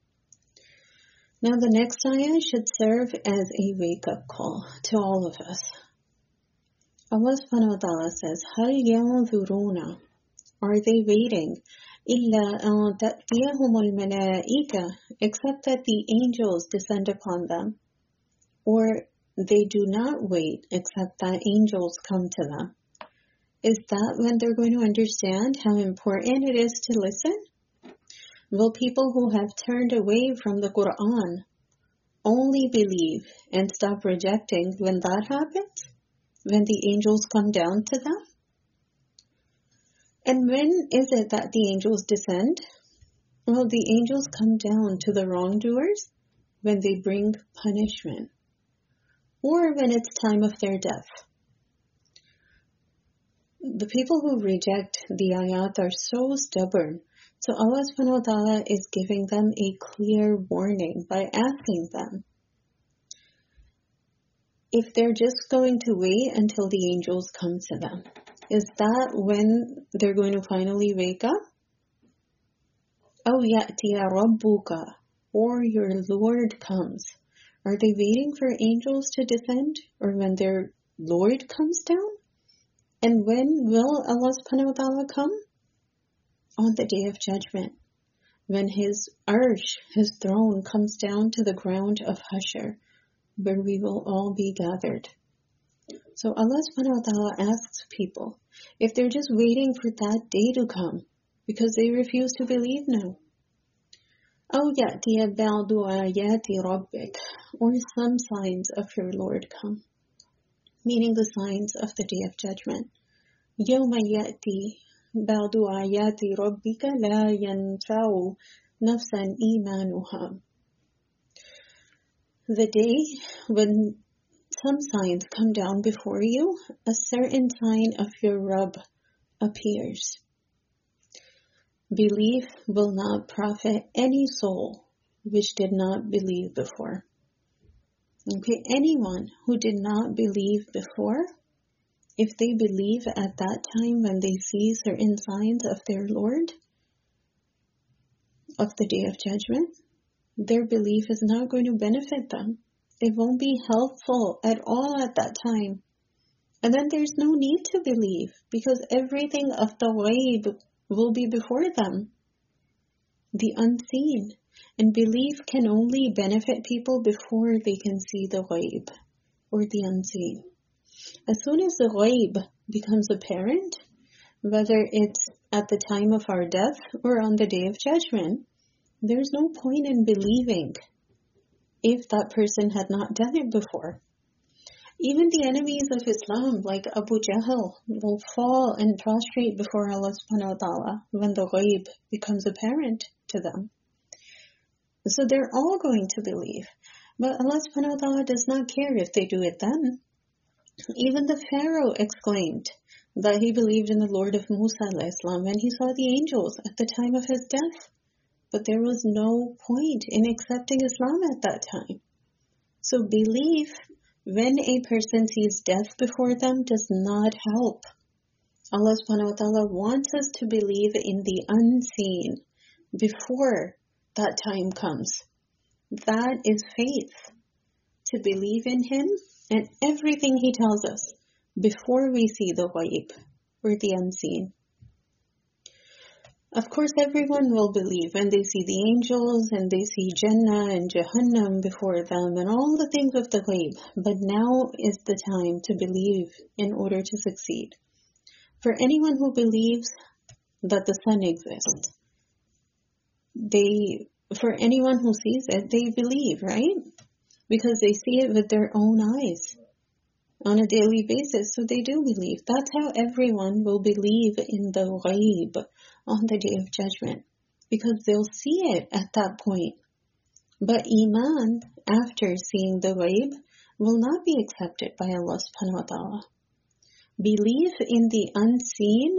Speaker 1: Now the next ayah should serve as a wake-up call to all of us. Allah subhanahu wa ta'ala says, هَلْ يَنْظُرُونَ Are they waiting? إِلَّا أَنْ تَأْتِيَهُمُ الْمَلَائِكَةُ Except that the angels descend upon them. Or they do not wait except that angels come to them. Is that when they're going to understand how important it is to listen? Will people who have turned away from the Quran only believe and stop rejecting when that happens? When the angels come down to them? And when is it that the angels descend? Well, the angels come down to the wrongdoers when they bring punishment, or when it's time of their death. The people who reject the ayat are so stubborn. So Allah subhanahu wa ta'ala is giving them a clear warning by asking them if they're just going to wait until the angels come to them. Is that when they're going to finally wake up? أَوْ يَأْتِيَ رَبُّكَ Or your Lord comes. Are they waiting for angels to descend? Or when their Lord comes down? And when will Allah subhanahu wa ta'ala come? On the day of judgment. When His arsh, His throne, comes down to the ground of Hashr, where we will all be gathered. So Allah subhanahu wa ta'ala asks people if they're just waiting for that day to come because they refuse to believe now. أَوْ يَأْتِيَ بَعْضُ آيَاتِ رَبِّكَ Or some signs of your Lord come, meaning the signs of the day of judgment. يَوْمَ يَأْتِي بَعْضُ آيَاتِ رَبِّكَ لَا يَنْفَعُ نَفْسًا إِيمَانُهَا The day when some signs come down before you, a certain sign of your Rabb appears. Belief will not profit any soul which did not believe before. Okay, anyone who did not believe before, if they believe at that time when they see certain signs of their Lord, of the day of judgment, their belief is not going to benefit them. It won't be helpful at all at that time. And then there's no need to believe because everything of the ghaib will be before them. The unseen. And belief can only benefit people before they can see the ghaib or the unseen. As soon as the ghaib becomes apparent, whether it's at the time of our death or on the Day of Judgment. There's no point in believing if that person had not done it before. Even the enemies of Islam, like Abu Jahl, will fall and prostrate before Allah subhanahu wa ta'ala when the ghaib becomes apparent to them. So they're all going to believe. But Allah subhanahu wa ta'ala does not care if they do it then. Even the Pharaoh exclaimed that he believed in the Lord of Musa alayhi salam when he saw the angels at the time of his death. But there was no point in accepting Islam at that time. So belief when a person sees death before them does not help. Allah subhanahu wa ta'ala wants us to believe in the unseen before that time comes. That is faith. To believe in Him and everything He tells us before we see the ghaib or the unseen. Of course, everyone will believe when they see the angels and they see Jannah and Jahannam before them and all the things of the ghaib. But now is the time to believe in order to succeed. For anyone who believes that the sun exists, they, for anyone who sees it, they believe, right? Because they see it with their own eyes on a daily basis, so they do believe. That's how everyone will believe in the ghaib on the Day of Judgment, because they'll see it at that point. But Iman, after seeing the ghaib, will not be accepted by Allah subhanahu wa ta'ala. Belief in the unseen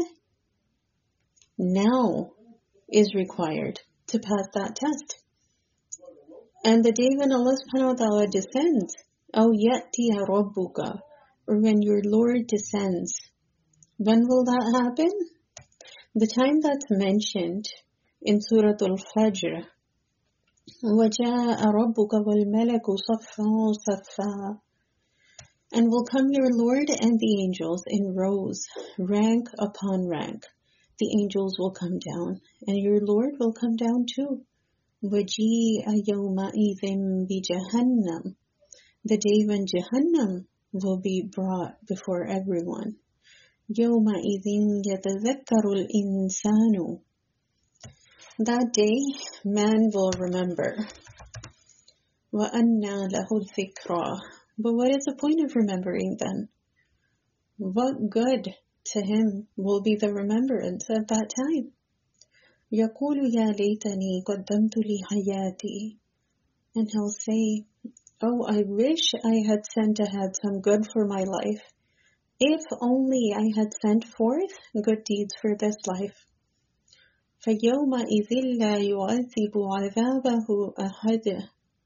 Speaker 1: now is required to pass that test. And the day when Allah subhanahu wa ta'ala descends, أَوْ يَأْتِيَ رَبُّكَ, or when your Lord descends, when will that happen? The time that's mentioned in Surah Al-Fajr, وَجَاءَ رَبُّكَ وَالْمَلَكُ صَفًّا صَفًّا, and will come your Lord and the angels in rows, rank upon rank. The angels will come down, and your Lord will come down too. وَجِيءَ يَوْمَئِذٍ بِجَهَنَّمَ, the day when Jahannam will be brought before everyone. يَوْمَئِذٍ يَتَذَكَّرُ الْإِنسَانُ, that day man will remember. وَأَنَّى لَهُ الذِّكْرَى, but what is the point of remembering then? What good to him will be the remembrance at that time? يَقُولُ يَا لَيْتَنِي قَدَّمْتُ لِحَيَاتِي, and he'll say, oh, I wish I had sent ahead some good for my life. If only I had sent forth good deeds for this life. فَيَوْمَئِذٍ لَا يُعَذِّبُ عَذَابَهُ أَحَدٌ,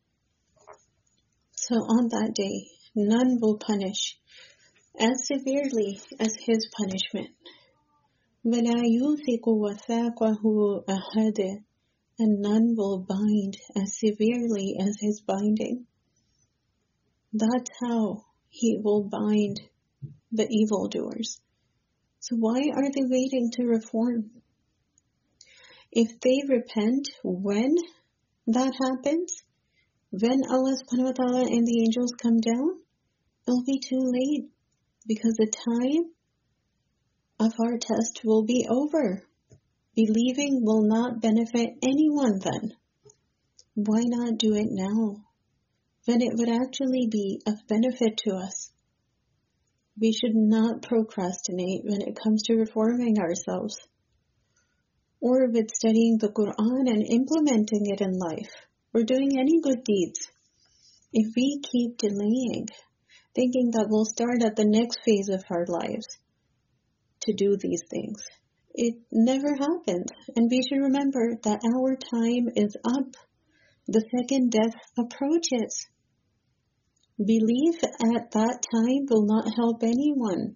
Speaker 1: so on that day, none will punish as severely as his punishment. وَلَا يُوثِقُ وَثَاقَهُ أَحَدٌ, and none will bind as severely as his binding. That's how he will bind the evildoers. So why are they waiting to reform? If they repent when that happens, when Allah subhanahu wa ta'ala and the angels come down, it'll be too late, because the time of our test will be over. Believing will not benefit anyone then. Why not do it now, when it would actually be of benefit to us? We should not procrastinate when it comes to reforming ourselves, or with studying the Quran and implementing it in life, or doing any good deeds. If we keep delaying, thinking that we'll start at the next phase of our lives to do these things, it never happens. And we should remember that our time is up. The second death approaches. Belief at that time will not help anyone.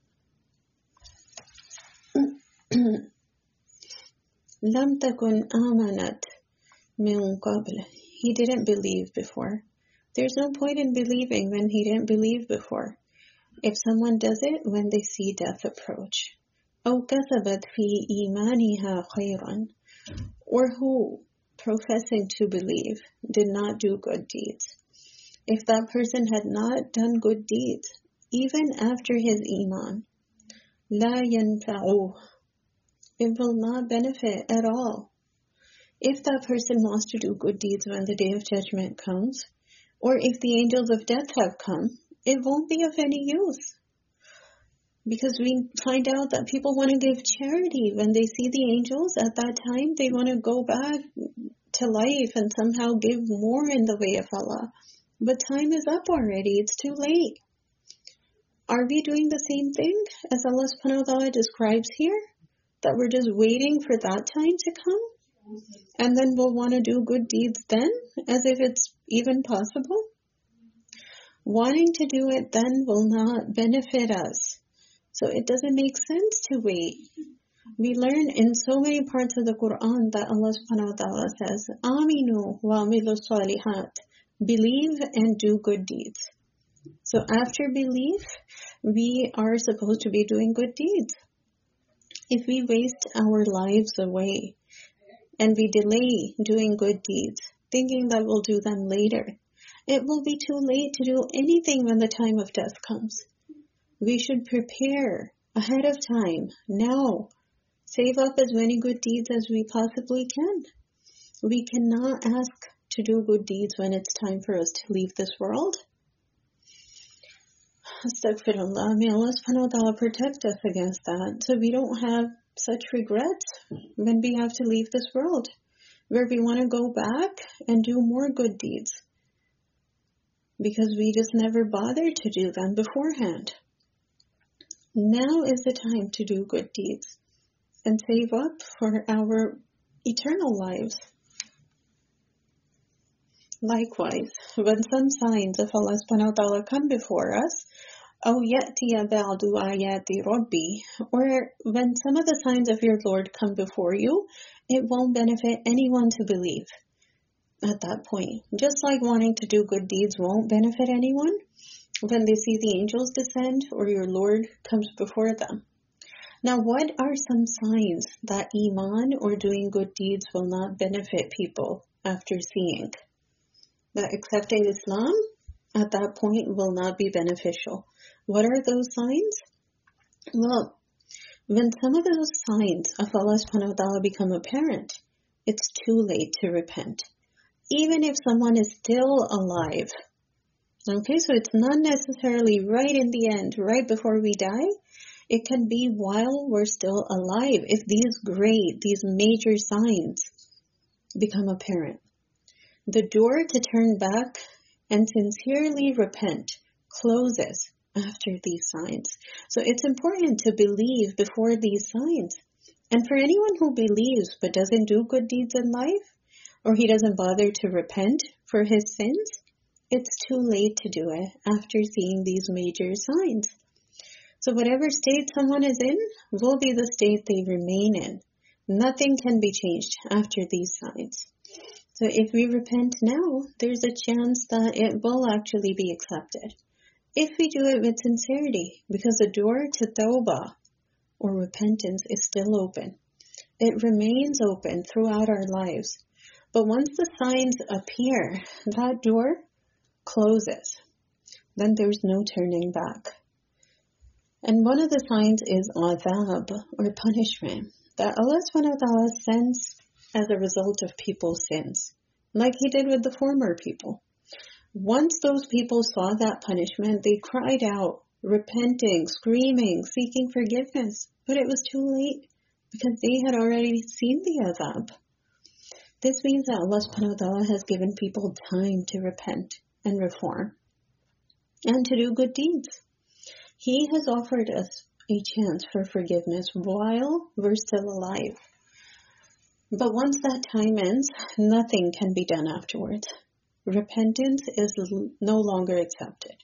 Speaker 1: لَمْ تَكُنْ آمَنَتْ مِنْ قَبْلِ, he didn't believe before. There's no point in believing when he didn't believe before. If someone does it when they see death approach. أَوْ كَسَبَتْ فِي إِيمَانِهَا خَيْرًا, or who, professing to believe, did not do good deeds. If that person had not done good deeds, even after his iman, لا ينفعه. It will not benefit at all. If that person wants to do good deeds when the day of judgment comes, or if the angels of death have come, it won't be of any use. Because we find out that people want to give charity. When they see the angels at that time, they want to go back to life and somehow give more in the way of Allah. But time is up already. It's too late. Are we doing the same thing as Allah subhanahu wa ta'ala describes here? That we're just waiting for that time to come? And then we'll want to do good deeds then, as if it's even possible? Wanting to do it then will not benefit us. So it doesn't make sense to wait. We learn in so many parts of the Quran that Allah subhanahu wa ta'ala says, Aminu wa amilu salihat. Believe and do good deeds. So after belief, we are supposed to be doing good deeds. If we waste our lives away and we delay doing good deeds, thinking that we'll do them later, it will be too late to do anything when the time of death comes. We should prepare ahead of time, now. Save up as many good deeds as we possibly can. We cannot ask to do good deeds when it's time for us to leave this world. Astaghfirullah. May Allah subhanahu wa ta'ala protect us against that, so we don't have such regrets when we have to leave this world, where we want to go back and do more good deeds because we just never bothered to do them beforehand. Now is the time to do good deeds and save up for our eternal lives. Likewise, when some signs of Allah subhanahu wa ta'ala come before us, أَوْ يَأْتِيَ بَعْضُ آيَاتِ رَبِّي, or when some of the signs of your Lord come before you, it won't benefit anyone to believe at that point. Just like wanting to do good deeds won't benefit anyone when they see the angels descend or your Lord comes before them. Now, what are some signs that Iman or doing good deeds will not benefit people after seeing? That accepting Islam at that point will not be beneficial. What are those signs? Well, when some of those signs of Allah subhanahu wa ta'ala become apparent, it's too late to repent. Even if someone is still alive. Okay, so it's not necessarily right in the end, right before we die. It can be while we're still alive, if these great, these major signs become apparent. The door to turn back and sincerely repent closes after these signs. So it's important to believe before these signs. And for anyone who believes but doesn't do good deeds in life, or he doesn't bother to repent for his sins, it's too late to do it after seeing these major signs. So whatever state someone is in will be the state they remain in. Nothing can be changed after these signs. So if we repent now, there's a chance that it will actually be accepted. If we do it with sincerity, because the door to tawbah or repentance is still open. It remains open throughout our lives. But once the signs appear, that door closes. Then there's no turning back. And one of the signs is adhab, or punishment, that Allah subhanahu wa ta'ala sends as a result of people's sins, like He did with the former people. Once those people saw that punishment, they cried out, repenting, screaming, seeking forgiveness. But it was too late, because they had already seen the adhab. This means that Allah subhanahu wa ta'ala has given people time to repent and reform, and to do good deeds. He has offered us a chance for forgiveness while we're still alive. But once that time ends, nothing can be done afterwards. Repentance is no longer accepted.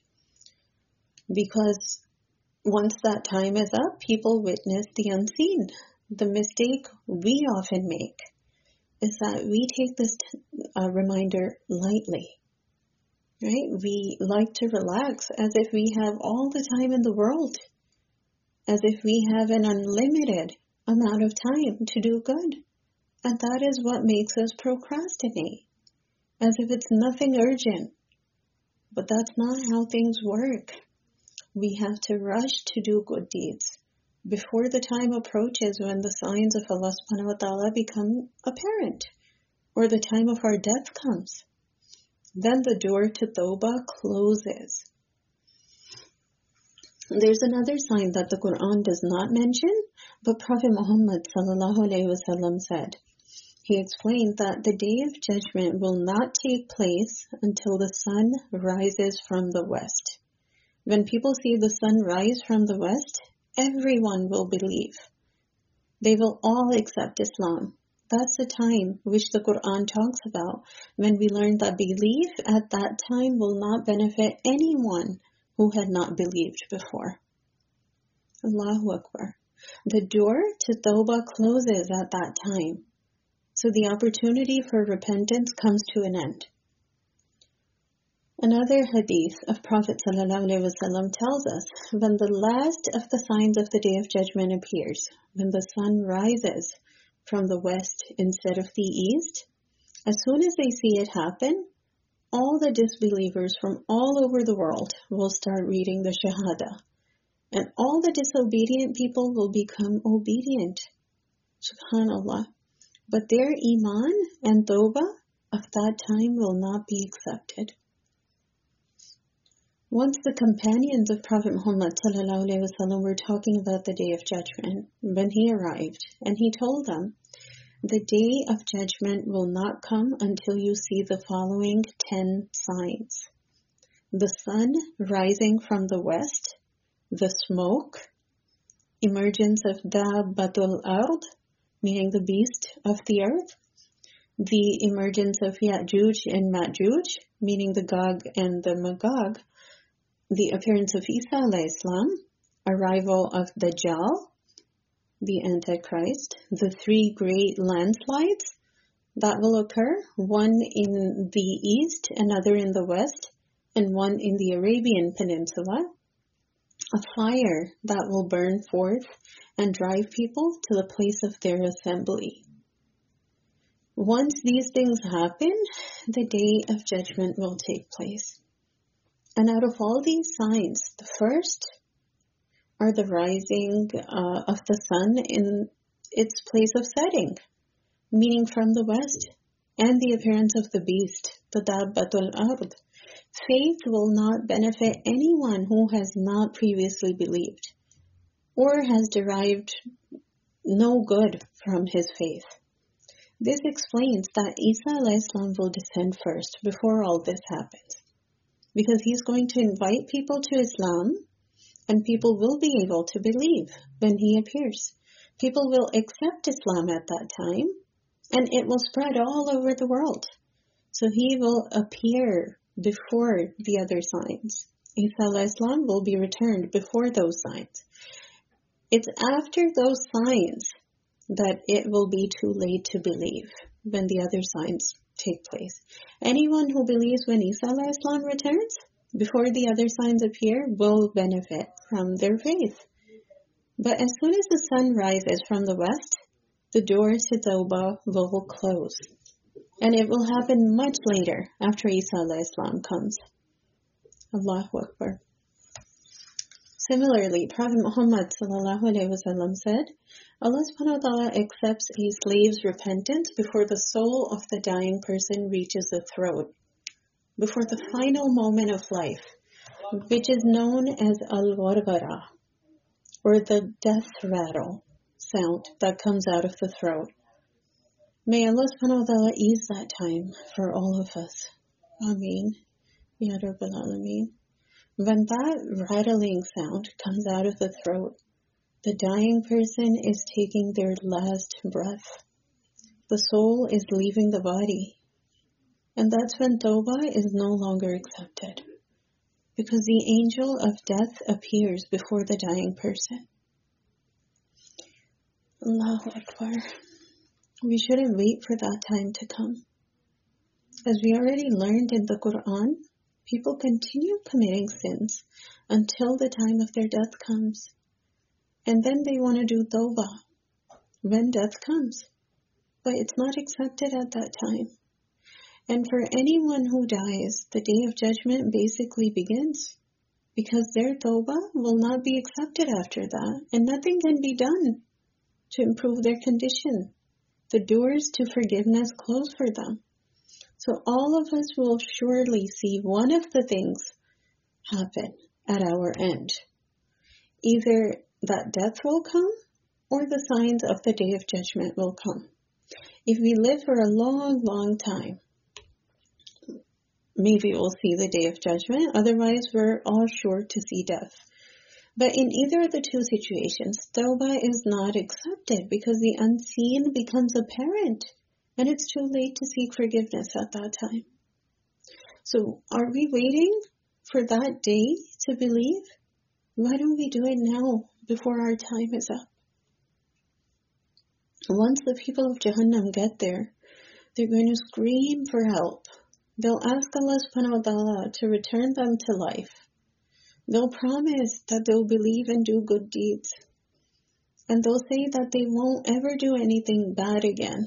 Speaker 1: Because once that time is up, people witness the unseen. The mistake we often make is that we take this uh, reminder lightly. Right? We like to relax as if we have all the time in the world. As if we have an unlimited amount of time to do good. And that is what makes us procrastinate, as if it's nothing urgent. But that's not how things work. We have to rush to do good deeds before the time approaches when the signs of Allah subhanahu wa ta'ala become apparent, or the time of our death comes. Then the door to Tawbah closes. There's another sign that the Quran does not mention, but Prophet Muhammad sallallahu alaihi wasallam said. He explained that the day of judgment will not take place until the sun rises from the west. When people see the sun rise from the west, everyone will believe. They will all accept Islam. That's the time which the Quran talks about, when we learn that belief at that time will not benefit anyone who had not believed before. Allahu Akbar. The door to Tawbah closes at that time. So the opportunity for repentance comes to an end. Another hadith of Prophet ﷺ tells us, when the last of the signs of the Day of Judgment appears, when the sun rises from the west instead of the east, as soon as they see it happen, all the disbelievers from all over the world will start reading the Shahada, and all the disobedient people will become obedient. Subhanallah. But their iman and tawbah of that time will not be accepted. Once the companions of Prophet Muhammad sallallahu alaihi wasallam were talking about the Day of Judgment when he arrived, and he told them, the Day of Judgment will not come until you see the following ten signs. The sun rising from the west, the smoke, emergence of Dabbatul Ard, meaning the beast of the earth, the emergence of Ya'juj and Ma'juj, meaning the Gog and the Magog, the appearance of Isa alayhi salam, arrival of Dajjal, the Antichrist, the three great landslides that will occur, one in the east, another in the west, and one in the Arabian Peninsula, a fire that will burn forth and drive people to the place of their assembly. Once these things happen, the Day of Judgment will take place. And out of all these signs, the first are the rising uh, of the sun in its place of setting, meaning from the west, and the appearance of the beast, the Dabbatul Ard. Faith will not benefit anyone who has not previously believed, or has derived no good from his faith. This explains that Isa alayhi salam will descend first before all this happens, because he's going to invite people to Islam, and people will be able to believe when he appears. People will accept Islam at that time, and it will spread all over the world. So he will appear before the other signs. Isa alayhi salam will be returned before those signs. It's after those signs that it will be too late to believe when the other signs take place. Anyone who believes when Isa alayhi salam returns, before the other signs appear, will benefit from their faith. But as soon as the sun rises from the west, the door to Tawbah will close. And it will happen much later, after Isa alayhi salam comes. Allahu Akbar. Similarly, Prophet Muhammad sallallahu alaihi wasallam said, Allah subhanahu wa ta'ala accepts a slave's repentance before the soul of the dying person reaches the throat, before the final moment of life, which is known as al-ghargara, or the death rattle sound that comes out of the throat. May Allah subhanahu wa ta'ala ease that time for all of us. Ameen. Ya Rabbal Alameen. When that rattling sound comes out of the throat, the dying person is taking their last breath. The soul is leaving the body. And that's when Tawbah is no longer accepted, because the angel of death appears before the dying person. Allahu Akbar. We shouldn't wait for that time to come. As we already learned in the Quran, people continue committing sins until the time of their death comes. And then they want to do tawbah when death comes. But it's not accepted at that time. And for anyone who dies, the Day of Judgment basically begins. because their tawbah will not be accepted after that, and nothing can be done to improve their condition. The doors to forgiveness close for them. So all of us will surely see one of the things happen at our end. Either that death will come, or the signs of the day of judgment will come. If we live for a long, long time, maybe we'll see the day of judgment. Otherwise, we're all sure to see death. But in either of the two situations, tawbah is not accepted because the unseen becomes apparent, and it's too late to seek forgiveness at that time. So are we waiting for that day to believe? Why don't we do it now before our time is up? Once the people of Jahannam get there, they're going to scream for help. They'll ask Allah subhanahu wa ta'ala to return them to life. They'll promise that they'll believe and do good deeds. And they'll say that they won't ever do anything bad again.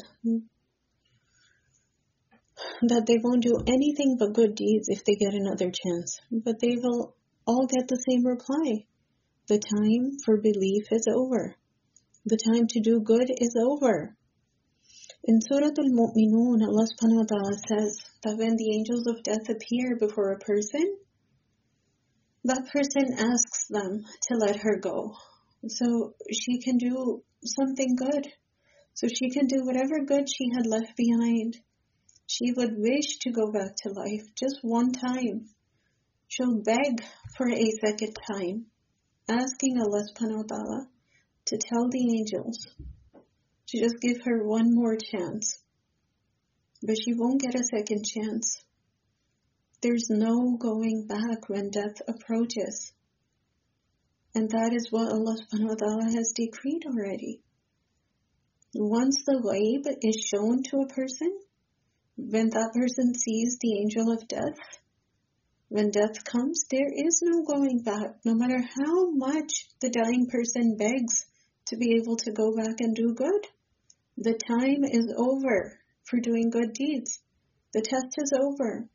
Speaker 1: That they won't do anything but good deeds if they get another chance. But they will all get the same reply. The time for belief is over. The time to do good is over. In Surah Al-Mu'minun, Allah subhanahu wa ta'ala says that when the angels of death appear before a person, that person asks them to let her go, so she can do something good, so she can do whatever good she had left behind. She would wish to go back to life just one time. She'll beg for a second time, asking Allah subhanahu wa ta'ala to tell the angels to just give her one more chance. But she won't get a second chance. There's no going back when death approaches. And that is what Allah subhanahu wa ta'ala has decreed already. Once the ghaib is shown to a person, when that person sees the angel of death, when death comes, there is no going back. No matter how much the dying person begs to be able to go back and do good, the time is over for doing good deeds. The test is over.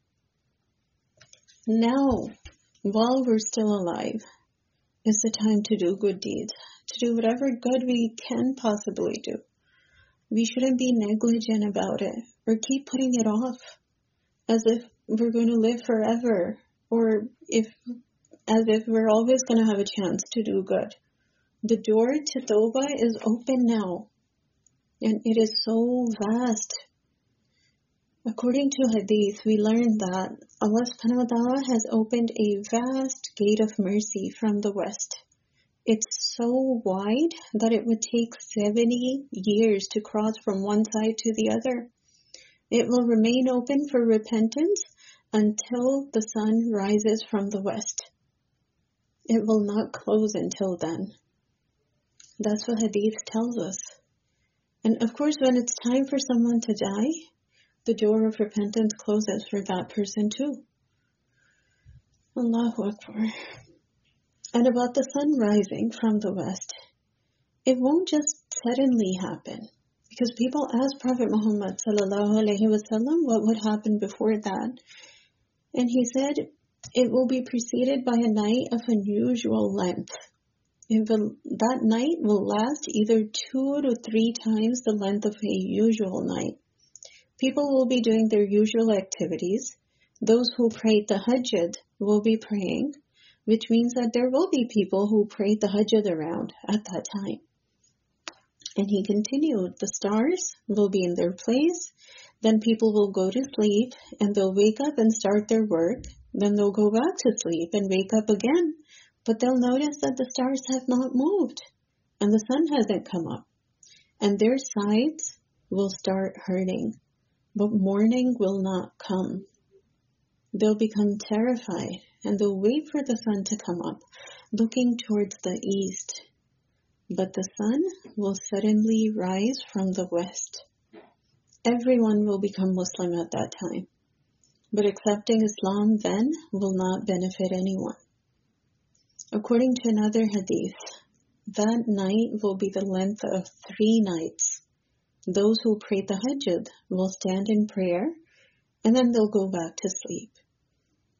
Speaker 1: Now, while we're still alive, is the time to do good deeds, to do whatever good we can possibly do. We shouldn't be negligent about it or keep putting it off as if we're going to live forever, or if as if we're always going to have a chance to do good. The door to tawbah is open now, and it is so vast. According to hadith, we learn that Allah subhanahu wa ta'ala has opened a vast gate of mercy from the west. It's so wide that it would take seventy years to cross from one side to the other. It will remain open for repentance until the sun rises from the west. It will not close until then. That's what hadith tells us. And of course, when it's time for someone to die, the door of repentance closes for that person too. Allahu Akbar. And about the sun rising from the west, it won't just suddenly happen. Because people ask Prophet Muhammad sallallahu alaihi wasallam what would happen before that. And he said, it will be preceded by a night of unusual length. It will, that night will last either two to three times the length of a usual night. People will be doing their usual activities. Those who prayed the Hajjud will be praying, which means that there will be people who prayed the Hajjud around at that time. And he continued, the stars will be in their place, then people will go to sleep, and they'll wake up and start their work, then they'll go back to sleep and wake up again, but they'll notice that the stars have not moved, and the sun hasn't come up, and their sides will start hurting, but morning will not come. They'll become terrified, and they'll wait for the sun to come up, looking towards the east. But the sun will suddenly rise from the west. Everyone will become Muslim at that time. But accepting Islam then will not benefit anyone. According to another hadith, that night will be the length of three nights. Those who pray the Hajjud will stand in prayer, and then they'll go back to sleep.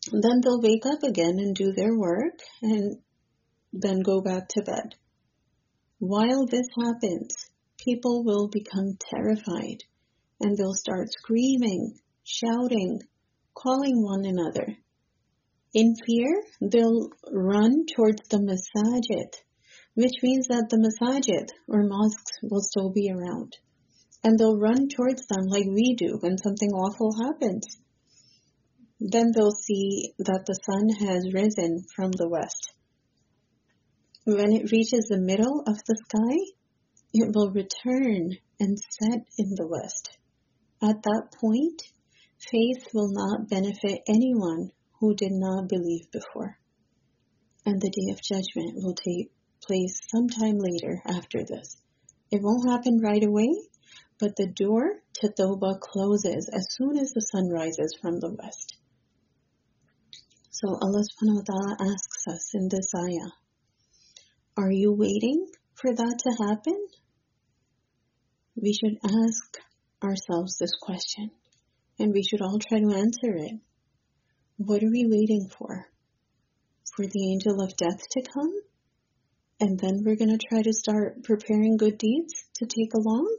Speaker 1: Then they'll wake up again and do their work and then go back to bed. While this happens, people will become terrified and they'll start screaming, shouting, calling one another. In fear, they'll run towards the masajid, which means that the masajid or mosques will still be around. And they'll run towards them like we do when something awful happens. Then they'll see that the sun has risen from the west. When it reaches the middle of the sky, it will return and set in the west. At that point, faith will not benefit anyone who did not believe before. And the day of judgment will take place sometime later after this. It won't happen right away, but the door to Tawbah closes as soon as the sun rises from the west. So Allah subhanahu wa ta'ala asks us in this ayah, are you waiting for that to happen? We should ask ourselves this question, and we should all try to answer it. What are we waiting for? For the angel of death to come? And then we're going to try to start preparing good deeds to take along?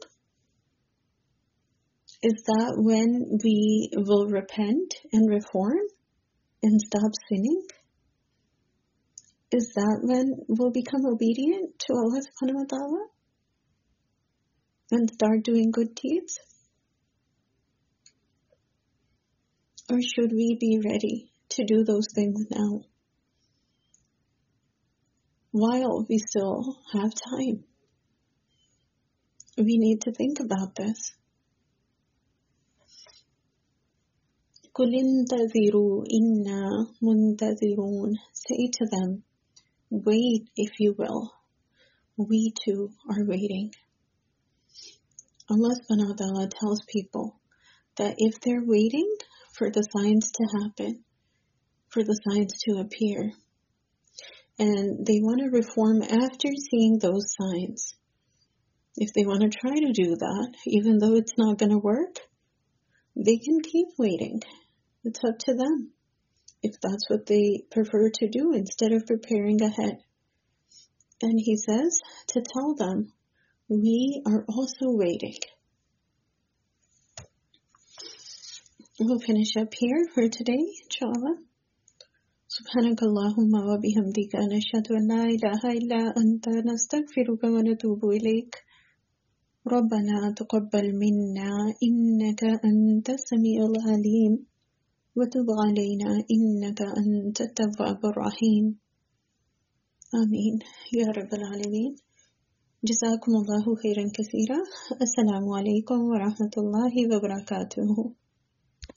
Speaker 1: Is that when we will repent and reform and stop sinning? Is that when we'll become obedient to Allah subhanahu wa ta'ala and start doing good deeds? Or should we be ready to do those things now, while we still have time? We need to think about this. قُلْ انْتَظِرُوا إِنَّا مُنْتَظِرُونَ. Say to them, wait if you will. We too are waiting. Allah subhanahu wa ta'ala tells people that if they're waiting for the signs to happen, for the signs to appear, and they want to reform after seeing those signs, if they want to try to do that, even though it's not going to work, they can keep waiting. It's up to them, if that's what they prefer to do instead of preparing ahead. And He says to tell them, we are also waiting. We'll finish up here for today, inshallah. سبحانك اللهم وبحمدك نشهد أن لا إله إلا أنت نستغفرك ونتوب إليك ربنا تقبل منا إنك أنت السميع العليم وتب علينا إنك أنت التواب الرحيم آمين يا رب العالمين. جزاكم الله خيرا كثيرا. السلام عليكم ورحمة الله وبركاته.